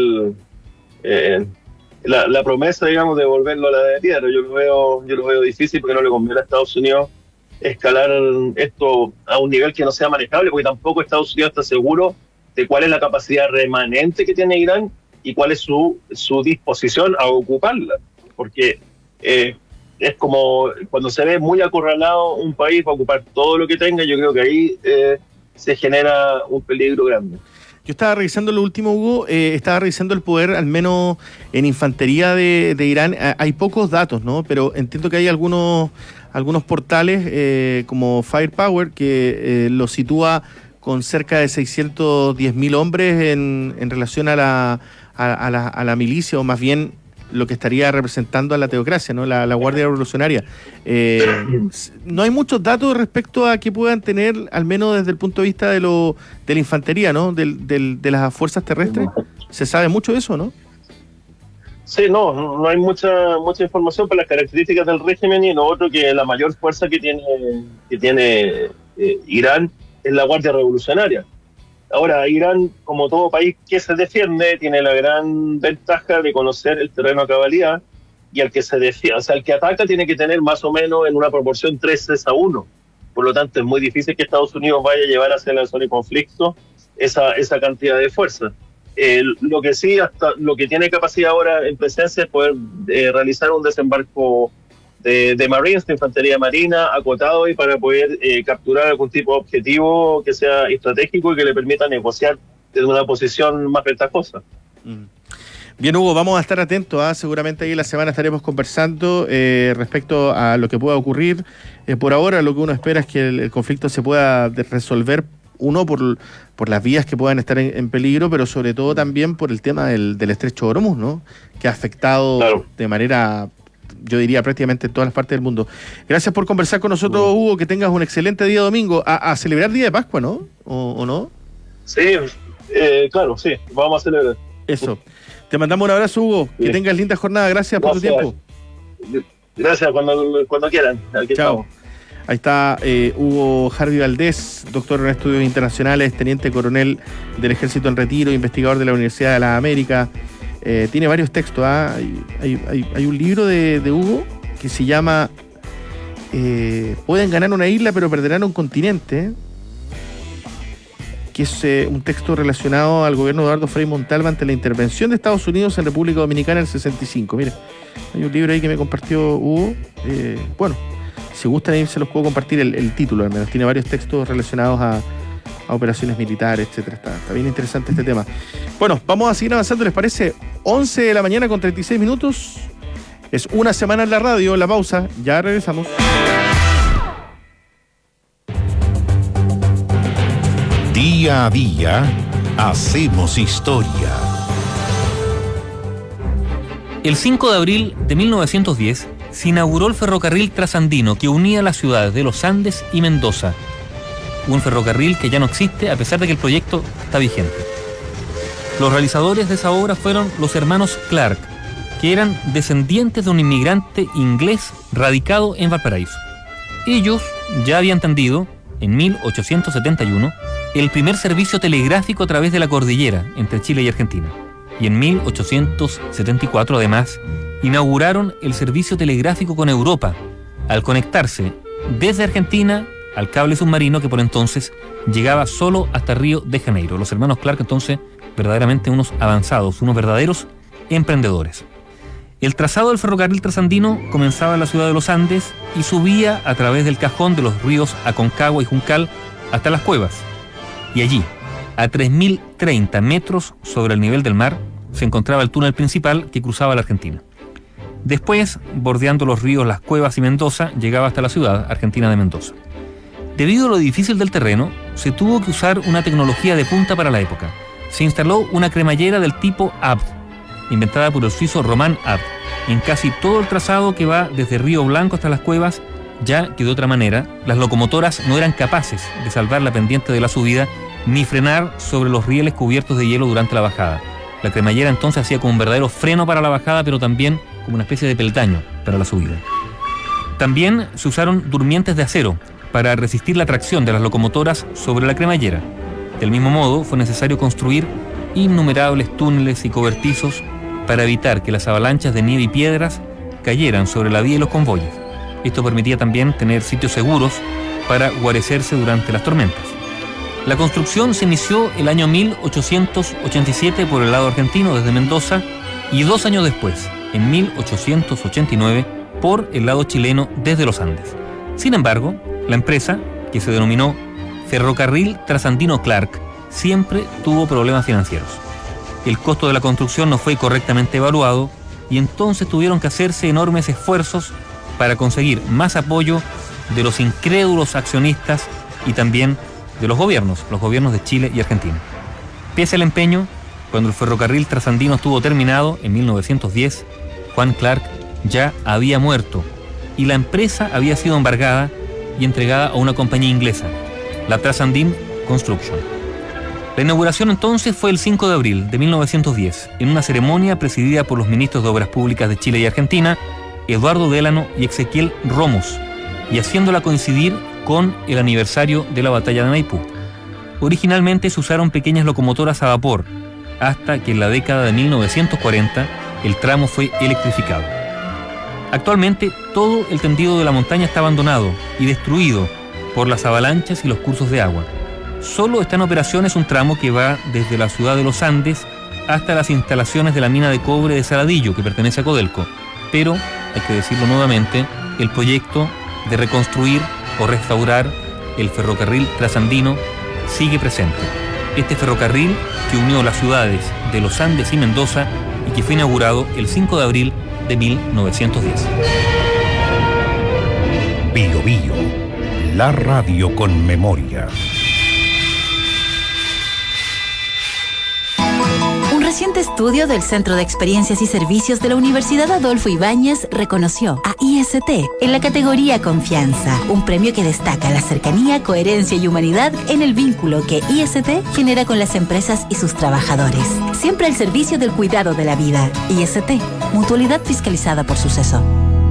la promesa, digamos, de volverlo a la de piedra. Yo lo veo difícil, porque no le conviene a Estados Unidos escalar esto a un nivel que no sea manejable, porque tampoco Estados Unidos está seguro de cuál es la capacidad remanente que tiene Irán y cuál es su disposición a ocuparla, porque es como cuando se ve muy acorralado un país para ocupar todo lo que tenga. Yo creo que ahí se genera un peligro grande. Yo estaba revisando lo último, Hugo, estaba revisando el poder, al menos en infantería de Irán. Hay pocos datos, ¿no? Pero entiendo que hay algunos portales como Firepower que lo sitúa con cerca de 610.000 hombres en relación a la milicia, o más bien lo que estaría representando a la teocracia, ¿no? La Guardia Revolucionaria. No hay muchos datos respecto a que puedan tener, al menos desde el punto de vista de la infantería, ¿no? De las fuerzas terrestres. ¿Se sabe mucho de eso, no? Sí, no hay mucha información por las características del régimen, y lo otro, que la mayor fuerza que tiene Irán es la Guardia Revolucionaria. Ahora, Irán, como todo país que se defiende, tiene la gran ventaja de conocer el terreno a cabalidad, y al que se defiende, o sea, el que ataca tiene que tener más o menos en una proporción 3-1. Por lo tanto, es muy difícil que Estados Unidos vaya a llevar hacia la zona de conflicto esa cantidad de fuerza. Lo que sí, hasta lo que tiene capacidad ahora en presencia es poder realizar un desembarco de Marines, de infantería marina, acotado, y para poder capturar algún tipo de objetivo que sea estratégico y que le permita negociar desde una posición más ventajosa. Bien, Hugo, vamos a estar atentos. Seguramente ahí en la semana estaremos conversando respecto a lo que pueda ocurrir. Por ahora, lo que uno espera es que el conflicto se pueda resolver, uno, por las vías que puedan estar en peligro, pero sobre todo también por el tema del estrecho de Hormuz, ¿no? Que ha afectado de manera, yo diría, prácticamente en todas las partes del mundo. Gracias por conversar con nosotros, Hugo. Que tengas un excelente día domingo. A celebrar Día de Pascua, ¿no? ¿O no? Sí, claro, sí. Vamos a celebrar. Eso. Te mandamos un abrazo, Hugo. Sí. Que tengas linda jornada. Gracias por tu tiempo. Gracias, cuando quieran. Aquí Chao. Estamos. Ahí está Hugo Jarvi Valdés, doctor en estudios internacionales, teniente coronel del Ejército en retiro, investigador de la Universidad de las Américas. Tiene varios textos. Hay un libro de Hugo que se llama Pueden ganar una isla pero perderán un continente, que es un texto relacionado al gobierno de Eduardo Frei Montalva ante la intervención de Estados Unidos en República Dominicana en el 65. Mire, hay un libro ahí que me compartió Hugo. Bueno, si gustan ahí se los puedo compartir el título, al menos. Tiene varios textos relacionados a operaciones militares, etcétera. Está bien interesante este tema. Bueno, vamos a seguir avanzando, ¿les parece? 11 de la mañana con 36 minutos. Es una semana en la radio, la pausa. Ya regresamos. Día a día, hacemos historia. El 5 de abril de 1910 se inauguró el ferrocarril trasandino que unía las ciudades de Los Andes y Mendoza. Un ferrocarril que ya no existe a pesar de que el proyecto está vigente. Los realizadores de esa obra fueron los hermanos Clark, que eran descendientes de un inmigrante inglés radicado en Valparaíso. Ellos ya habían tendido, en 1871, el primer servicio telegráfico a través de la cordillera entre Chile y Argentina. Y en 1874, además, inauguraron el servicio telegráfico con Europa, al conectarse desde Argentina al cable submarino que por entonces llegaba solo hasta Río de Janeiro. Los hermanos Clark, entonces, verdaderamente unos avanzados, unos verdaderos emprendedores. El trazado del ferrocarril trasandino comenzaba en la ciudad de Los Andes y subía a través del cajón de los ríos Aconcagua y Juncal hasta las cuevas. Y allí, a 3.030 metros sobre el nivel del mar, se encontraba el túnel principal que cruzaba la Argentina. Después, bordeando los ríos Las Cuevas y Mendoza, llegaba hasta la ciudad argentina de Mendoza. Debido a lo difícil del terreno, se tuvo que usar una tecnología de punta para la época. Se instaló una cremallera del tipo Abt, inventada por el suizo Roman Abt, en casi todo el trazado que va desde Río Blanco hasta Las Cuevas, ya que de otra manera las locomotoras no eran capaces de salvar la pendiente de la subida ni frenar sobre los rieles cubiertos de hielo durante la bajada. La cremallera entonces hacía como un verdadero freno para la bajada, pero también como una especie de peldaño para la subida. También se usaron durmientes de acero para resistir la tracción de las locomotoras sobre la cremallera. Del mismo modo, fue necesario construir innumerables túneles y cobertizos para evitar que las avalanchas de nieve y piedras cayeran sobre la vía y los convoyes. Esto permitía también tener sitios seguros para guarecerse durante las tormentas. La construcción se inició el año 1887 por el lado argentino desde Mendoza y 2 años después, en 1889, por el lado chileno desde Los Andes. Sin embargo, la empresa, que se denominó Ferrocarril Trasandino Clark, siempre tuvo problemas financieros. El costo de la construcción no fue correctamente evaluado y entonces tuvieron que hacerse enormes esfuerzos para conseguir más apoyo de los incrédulos accionistas y también de los gobiernos de Chile y Argentina. Pese al empeño, cuando el ferrocarril trasandino estuvo terminado en 1910, Juan Clark ya había muerto y la empresa había sido embargada y entregada a una compañía inglesa, la Trasandine Construction. La inauguración entonces fue el 5 de abril de 1910, en una ceremonia presidida por los ministros de Obras Públicas de Chile y Argentina, Eduardo Délano y Ezequiel Romos, y haciéndola coincidir con el aniversario de la batalla de Maipú. Originalmente se usaron pequeñas locomotoras a vapor, hasta que en la década de 1940 el tramo fue electrificado. Actualmente todo el tendido de la montaña está abandonado y destruido por las avalanchas y los cursos de agua. Solo está en operaciones un tramo que va desde la ciudad de Los Andes hasta las instalaciones de la mina de cobre de Saladillo, que pertenece a Codelco. Pero, hay que decirlo nuevamente, el proyecto de reconstruir o restaurar el ferrocarril trasandino sigue presente. Este ferrocarril que unió las ciudades de Los Andes y Mendoza y que fue inaugurado el 5 de abril de 1910. Bio Bio, la radio con memoria. Un reciente estudio del Centro de Experiencias y Servicios de la Universidad Adolfo Ibáñez reconoció a IST en la categoría Confianza, un premio que destaca la cercanía, coherencia y humanidad en el vínculo que IST genera con las empresas y sus trabajadores. Siempre al servicio del cuidado de la vida. IST, mutualidad fiscalizada por Suceso.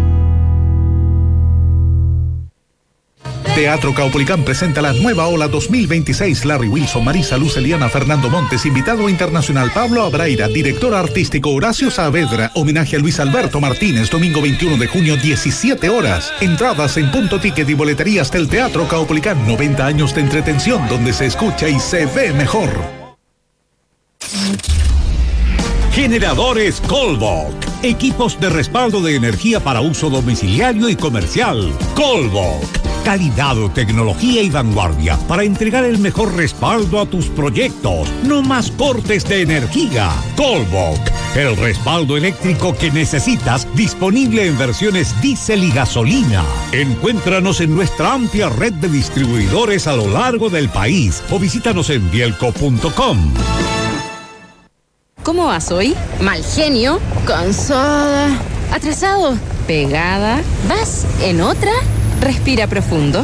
Teatro Caupolicán presenta la nueva ola 2026. Larry Wilson, Marisa Luz, Eliana, Fernando Montes, invitado internacional Pablo Abraira, director artístico Horacio Saavedra, homenaje a Luis Alberto Martínez, domingo 21 de junio, 17 horas. Entradas en Punto Ticket y boleterías del Teatro Caupolicán. 90 años de entretención donde se escucha y se ve mejor. Generadores Colbok. Equipos de respaldo de energía para uso domiciliario y comercial. Colbok. Calidad, tecnología y vanguardia para entregar el mejor respaldo a tus proyectos. No más cortes de energía. Colbok. El respaldo eléctrico que necesitas, disponible en versiones diésel y gasolina. Encuéntranos en nuestra amplia red de distribuidores a lo largo del país o visítanos en bielco.com. ¿Cómo vas hoy? Mal genio, cansada, atrasado, pegada. ¿Vas en otra? Respira profundo.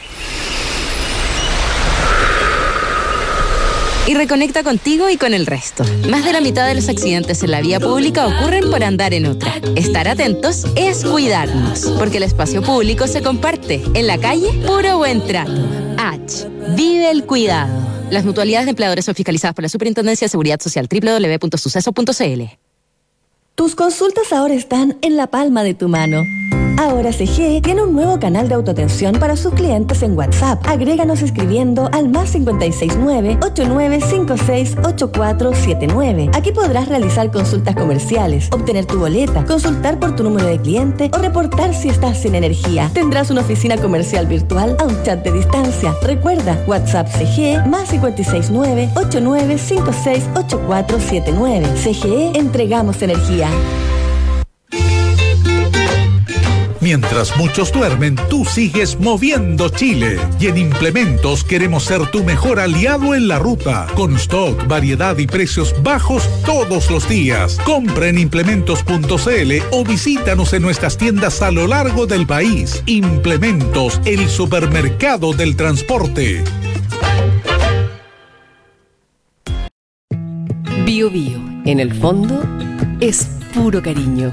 Y reconecta contigo y con el resto. Más de la mitad de los accidentes en la vía pública ocurren por andar en otra. Estar atentos es cuidarnos, porque el espacio público se comparte. En la calle, puro buen trato. H. Vive el cuidado. Las mutualidades de empleadores son fiscalizadas por la Superintendencia de Seguridad Social. www.suceso.cl. Tus consultas ahora están en la palma de tu mano. Ahora CGE tiene un nuevo canal de autoatención para sus clientes en WhatsApp. Agréganos escribiendo al +569 8956 8479. Aquí podrás realizar consultas comerciales, obtener tu boleta, consultar por tu número de cliente o reportar si estás sin energía. Tendrás una oficina comercial virtual a un chat de distancia. Recuerda, WhatsApp CGE +569 8956 8479. CGE, entregamos energía. Mientras muchos duermen, tú sigues moviendo Chile. Y en Implementos queremos ser tu mejor aliado en la ruta. Con stock, variedad y precios bajos todos los días. Compra en implementos.cl o visítanos en nuestras tiendas a lo largo del país. Implementos, el supermercado del transporte. Bio Bio, en el fondo, es puro cariño.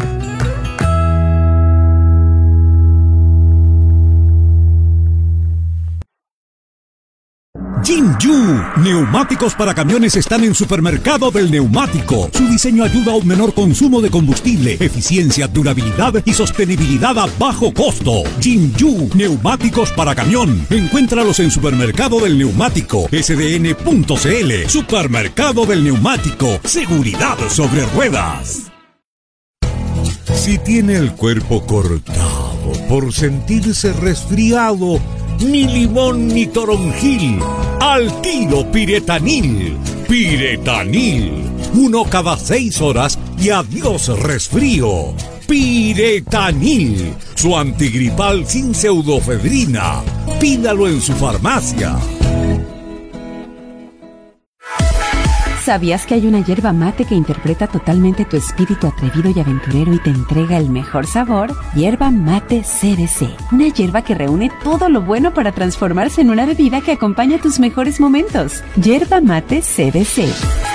Jinju, neumáticos para camiones están en Supermercado del Neumático. Su diseño ayuda a un menor consumo de combustible, eficiencia, durabilidad y sostenibilidad a bajo costo. Jinju, neumáticos para camión. Encuéntralos en Supermercado del Neumático, sdn.cl. Supermercado del Neumático, seguridad sobre ruedas. Si tiene el cuerpo cortado por sentirse resfriado, ni limón ni toronjil, al tiro Piretanil. Piretanil, 1 cada 6 horas y adiós resfrío. Piretanil, su antigripal sin pseudofedrina. Pídalo en su farmacia. ¿Sabías que hay una yerba mate que interpreta totalmente tu espíritu atrevido y aventurero y te entrega el mejor sabor? Yerba mate CBC. Una yerba que reúne todo lo bueno para transformarse en una bebida que acompaña tus mejores momentos. Yerba mate CBC.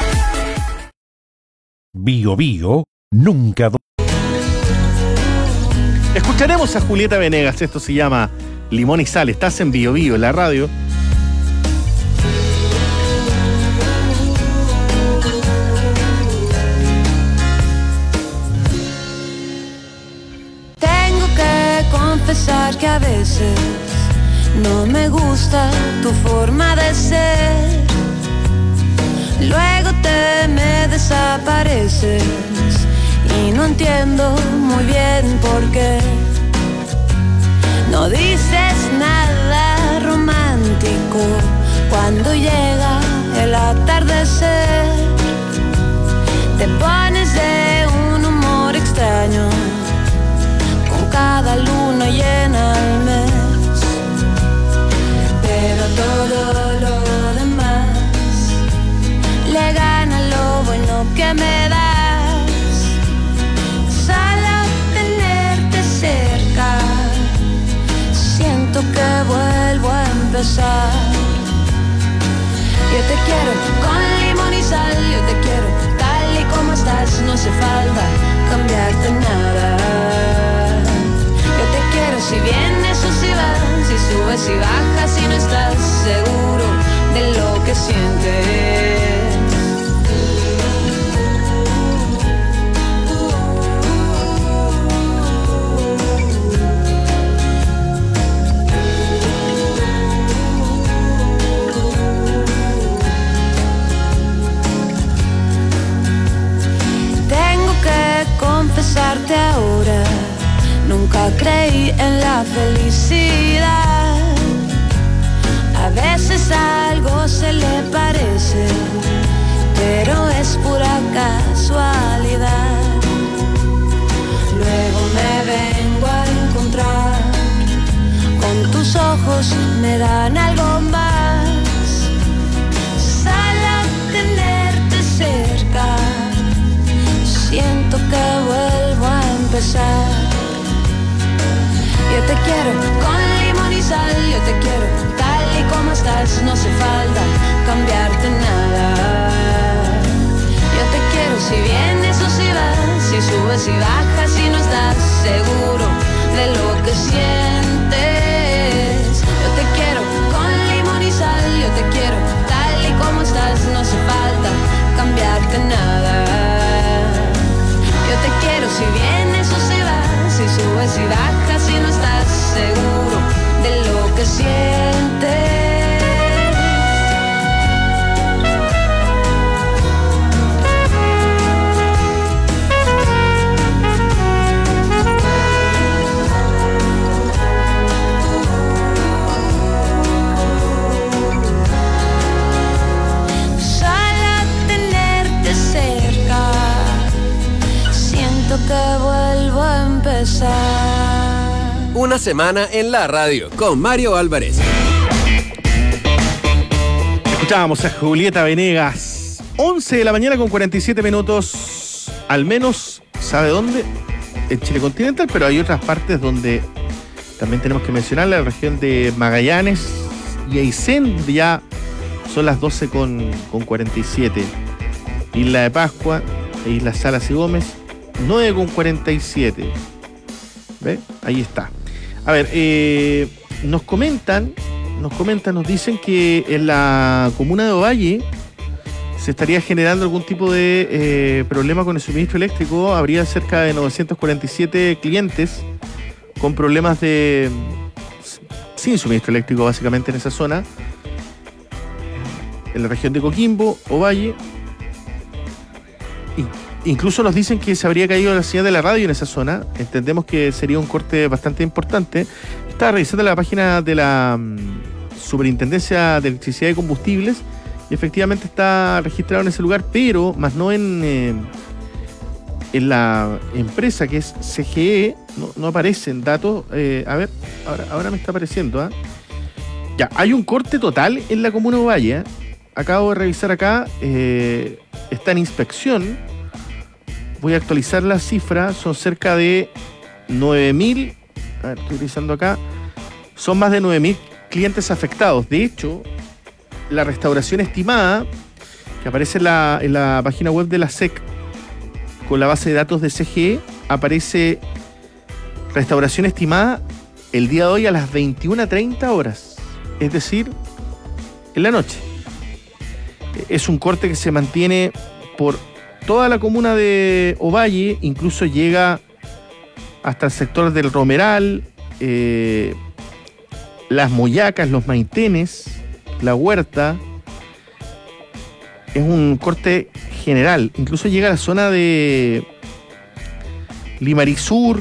Bio Bio nunca. Escucharemos a Julieta Venegas. Esto se llama Limón y Sal. Estás en Bio Bio, en la radio. Confesar que a veces no me gusta tu forma de ser. Luego te me desapareces y no entiendo muy bien por qué. No dices nada romántico cuando llega el atardecer. Te pones de un humor extraño cada luna llena al mes, pero todo lo demás le gana lo bueno que me das. Solo tenerte cerca, siento que vuelvo a empezar. Yo te quiero con limón y sal, yo te quiero tal y como estás, no hace falta cambiarte nada. Si vienes o si vas, si subes y bajas, si no estás seguro de lo que sientes. Tengo que confesarte ahora, nunca creí en la felicidad. A veces algo se le parece, pero es pura casualidad. Luego me vengo a encontrar con tus ojos, me dan algo más. Solo tenerte cerca, siento que vuelvo a empezar. Yo te quiero con limón y sal, yo te quiero tal y como estás, no hace falta cambiarte nada. Yo te quiero si vienes o si vas, si subes y bajas, si no estás seguro de lo que sientes. Yo te quiero con limón y sal, yo te quiero tal y como estás, no hace falta cambiarte nada. Yo te quiero si vienes o si vas, si subes y bajas, si no estás seguro de lo que sientes. Solo tenerte cerca, siento que vuelvo a empezar. Una semana en la radio con Mario Álvarez. Escuchábamos a Julieta Venegas. 11 de la mañana con 47 minutos. Al menos, ¿sabe dónde? En Chile continental, pero hay otras partes donde también tenemos que mencionar la región de Magallanes y Aysén. Ya son las 12 con 47. Isla de Pascua e Islas Salas y Gómez, 9 con 47. ¿Ve? Ahí está. A ver, nos dicen que en la comuna de Ovalle se estaría generando algún tipo de problema con el suministro eléctrico. Habría cerca de 947 clientes con problemas sin suministro eléctrico básicamente en esa zona. En la región de Coquimbo, Ovalle. Incluso nos dicen que se habría caído la señal de la radio en esa zona. Entendemos que sería un corte bastante importante. Estaba revisando la página de la Superintendencia de Electricidad y Combustibles y efectivamente está registrado en ese lugar, pero más no en la empresa que es CGE. No aparecen datos. A ver, ahora me está apareciendo. Ya, hay un corte total en la comuna de Ovalle. acabo de revisar acá, está en inspección. Voy a actualizar la cifra, son cerca de 9.000, a ver, estoy revisando acá, son más de 9.000 clientes afectados. De hecho, la restauración estimada, que aparece en la página web de la SEC, con la base de datos de CGE, aparece restauración estimada el día de hoy a las 21:30 horas, es decir, en la noche. Es un corte que se mantiene por toda la comuna de Ovalle, incluso llega hasta el sector del Romeral, Las Moyacas, Los Maitenes, La Huerta. Es un corte general, incluso llega a la zona de Limarí-Sur,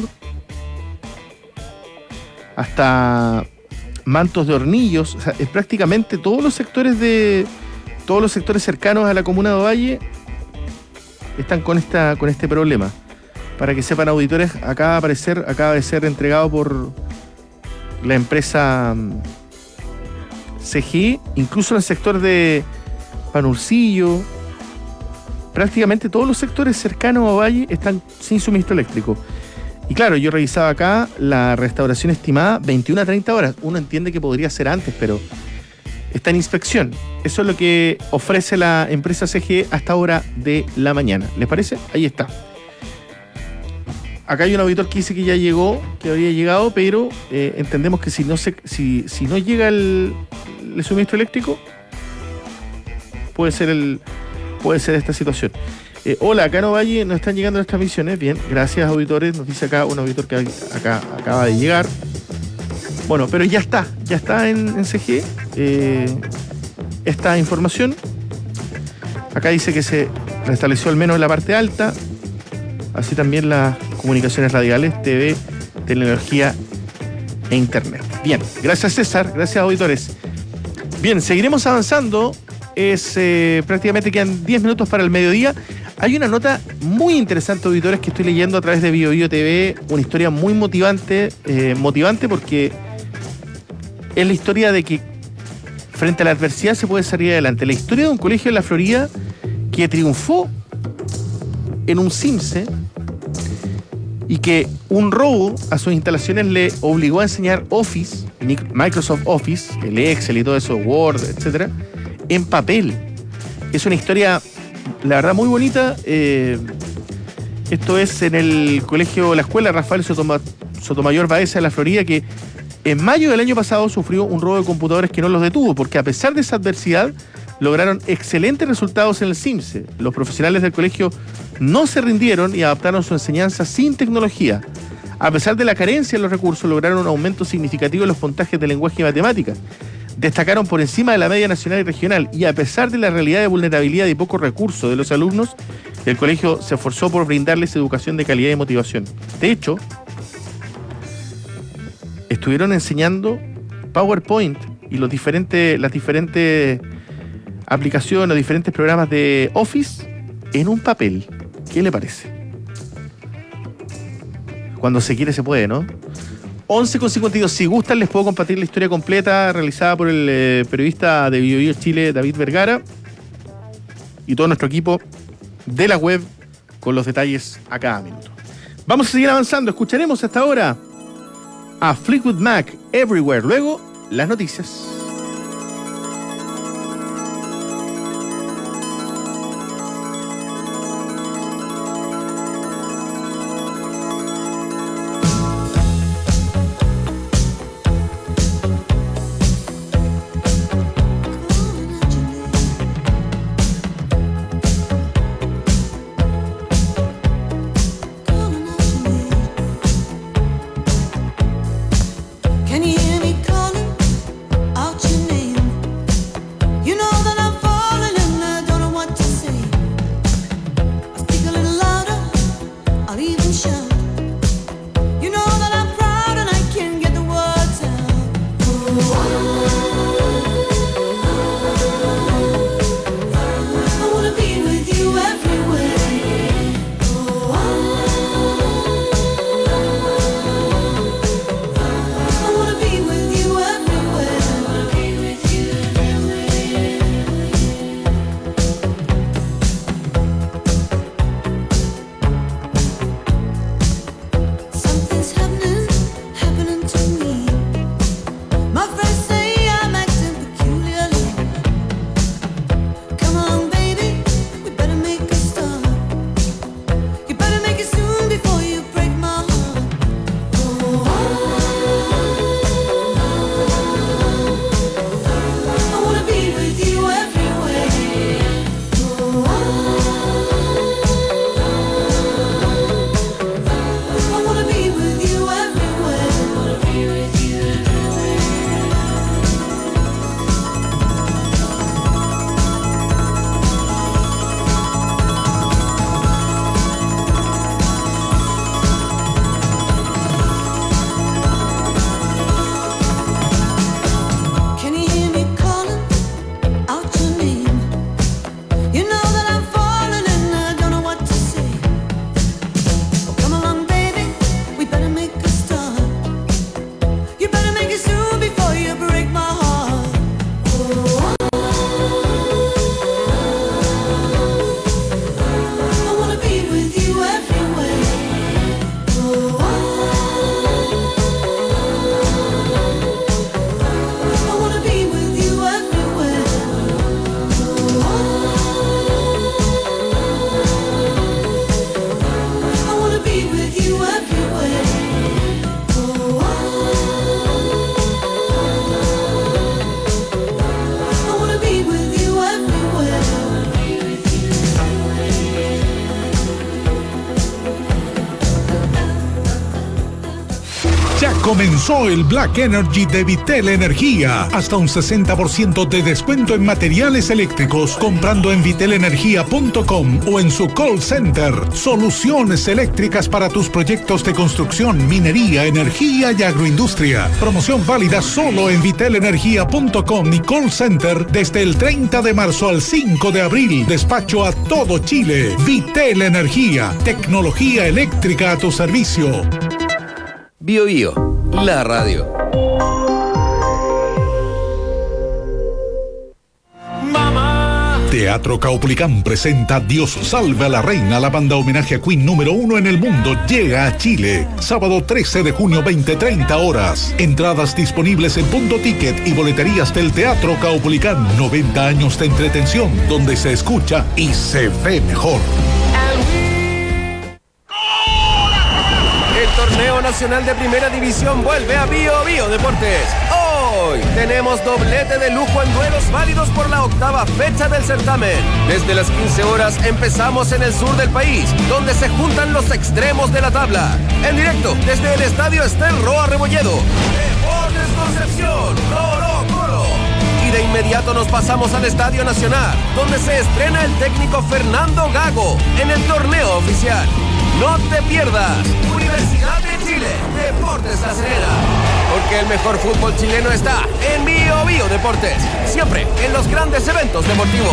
hasta Mantos de Hornillos. O sea, es prácticamente todos los sectores cercanos a la comuna de Ovalle están con este problema. Para que sepan, auditores, acaba de ser entregado por la empresa CGE, incluso en el sector de Panurcillo. Prácticamente todos los sectores cercanos a Ovalle están sin suministro eléctrico. Y claro, yo revisaba acá la restauración estimada 21:30 horas. Uno entiende que podría ser antes, pero está en inspección. Eso es lo que ofrece la empresa CGE a esta hora de la mañana. ¿Les parece? Ahí está. Acá hay un auditor que dice que ya llegó, que había llegado, pero entendemos que si no llega el suministro eléctrico, puede ser esta situación. Hola, acá en Ovalle nos están llegando las transmisiones. Bien, gracias, auditores. Nos dice acá un auditor que acá acaba de llegar. Bueno, pero ya está en CGE esta información. Acá dice que se restableció al menos en la parte alta, así también las comunicaciones radiales, TV, tecnología e internet. Bien, gracias César, gracias auditores. Bien, seguiremos avanzando. Prácticamente quedan 10 minutos para el mediodía. Hay una nota muy interesante, auditores, que estoy leyendo a través de BioBio TV, una historia muy motivante porque es la historia de que frente a la adversidad se puede salir adelante. La historia de un colegio en la Florida que triunfó en un CIMSE y que un robo a sus instalaciones le obligó a enseñar Office, Microsoft Office, el Excel y todo eso, Word, etcétera, en papel. Es una historia, la verdad, muy bonita. Esto es en el colegio, la escuela Rafael Sotomayor Baeza de la Florida, que en mayo del año pasado sufrió un robo de computadores que no los detuvo, porque a pesar de esa adversidad lograron excelentes resultados en el CIMSE. Los profesionales del colegio no se rindieron y adaptaron su enseñanza sin tecnología. A pesar de la carencia de los recursos, lograron un aumento significativo en los puntajes de lenguaje y matemáticas. Destacaron por encima de la media nacional y regional, y a pesar de la realidad de vulnerabilidad y pocos recursos de los alumnos, el colegio se esforzó por brindarles educación de calidad y motivación. De hecho, estuvieron enseñando PowerPoint y las diferentes aplicaciones, los diferentes programas de Office en un papel. ¿Qué le parece? Cuando se quiere se puede, ¿no? 11:52. Si gustan, les puedo compartir la historia completa realizada por el periodista de BioBio Chile, David Vergara, y todo nuestro equipo de la web con los detalles a cada minuto. Vamos a seguir avanzando. Escucharemos hasta ahora a Fleetwood Mac, Everywhere. Luego, las noticias. Can you hear me calling out Ya comenzó el Black Energy de Vitel Energía. Hasta un 60% de descuento en materiales eléctricos comprando en vitelenergia.com o en su call center. Soluciones eléctricas para tus proyectos de construcción, minería, energía y agroindustria. Promoción válida solo en vitelenergia.com y call center desde el 30 de marzo al 5 de abril. Despacho a todo Chile. Vitel Energía. Tecnología eléctrica a tu servicio. Bio Bio, la radio. Teatro Caupolicán presenta Dios salve a la reina. La banda homenaje a Queen número 1 en el mundo llega a Chile. Sábado 13 de junio, 20:30 horas. Entradas disponibles en Punto Ticket y boleterías del Teatro Caupolicán. 90 años de entretención donde se escucha y se ve mejor. El torneo nacional de primera división vuelve a Bio Bio Deportes. Hoy tenemos doblete de lujo en duelos válidos por la 8ª fecha del certamen. Desde las 15 horas empezamos en el sur del país, donde se juntan los extremos de la tabla. En directo desde el estadio Estel Roa Rebolledo. Deportes Concepción, Colo Colo. Y de inmediato nos pasamos al Estadio Nacional, donde se estrena el técnico Fernando Gago en el torneo oficial. No te pierdas. Universidad de Chile, Deportes La Serena. Porque el mejor fútbol chileno está en Bio Bio Deportes. Siempre en los grandes eventos deportivos.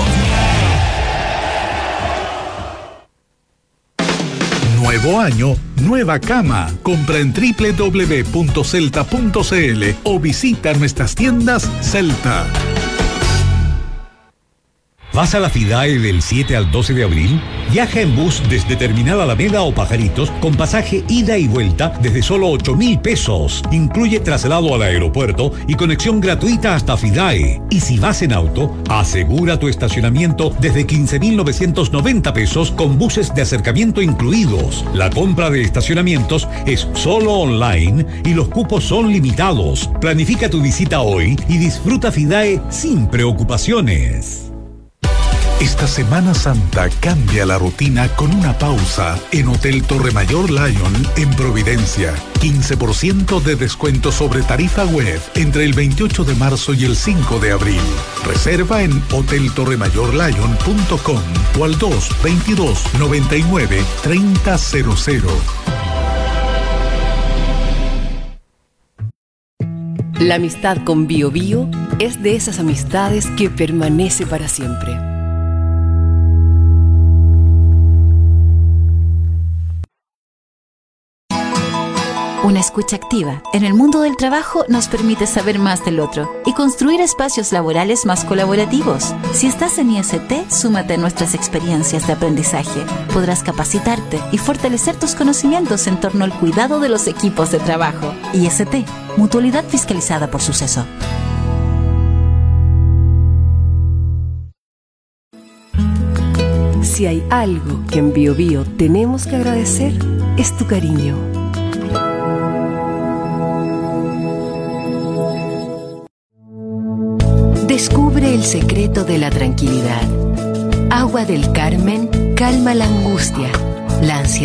Nuevo año, nueva cama. Compra en www.celta.cl o visita nuestras tiendas Celta. ¿Vas a la FIDAE del 7 al 12 de abril? Viaja en bus desde Terminal Alameda o Pajaritos con pasaje ida y vuelta desde solo 8.000 pesos. Incluye traslado al aeropuerto y conexión gratuita hasta FIDAE. Y si vas en auto, asegura tu estacionamiento desde 15.990 pesos con buses de acercamiento incluidos. La compra de estacionamientos es solo online y los cupos son limitados. Planifica tu visita hoy y disfruta FIDAE sin preocupaciones. Esta Semana Santa cambia la rutina con una pausa en Hotel Torremayor Lion en Providencia. 15% de descuento sobre tarifa web entre el 28 de marzo y el 5 de abril. Reserva en hoteltorremayorlion.com o al 222-99-3000. La amistad con Bio Bio es de esas amistades que permanece para siempre. Una escucha activa en el mundo del trabajo nos permite saber más del otro y construir espacios laborales más colaborativos. Si estás en IST, súmate a nuestras experiencias de aprendizaje. Podrás capacitarte y fortalecer tus conocimientos en torno al cuidado de los equipos de trabajo. IST, Mutualidad Fiscalizada por Suceso. Si hay algo que en Bio Bio tenemos que agradecer, es tu cariño. Descubre el secreto de la tranquilidad. Agua del Carmen calma la angustia, la ansiedad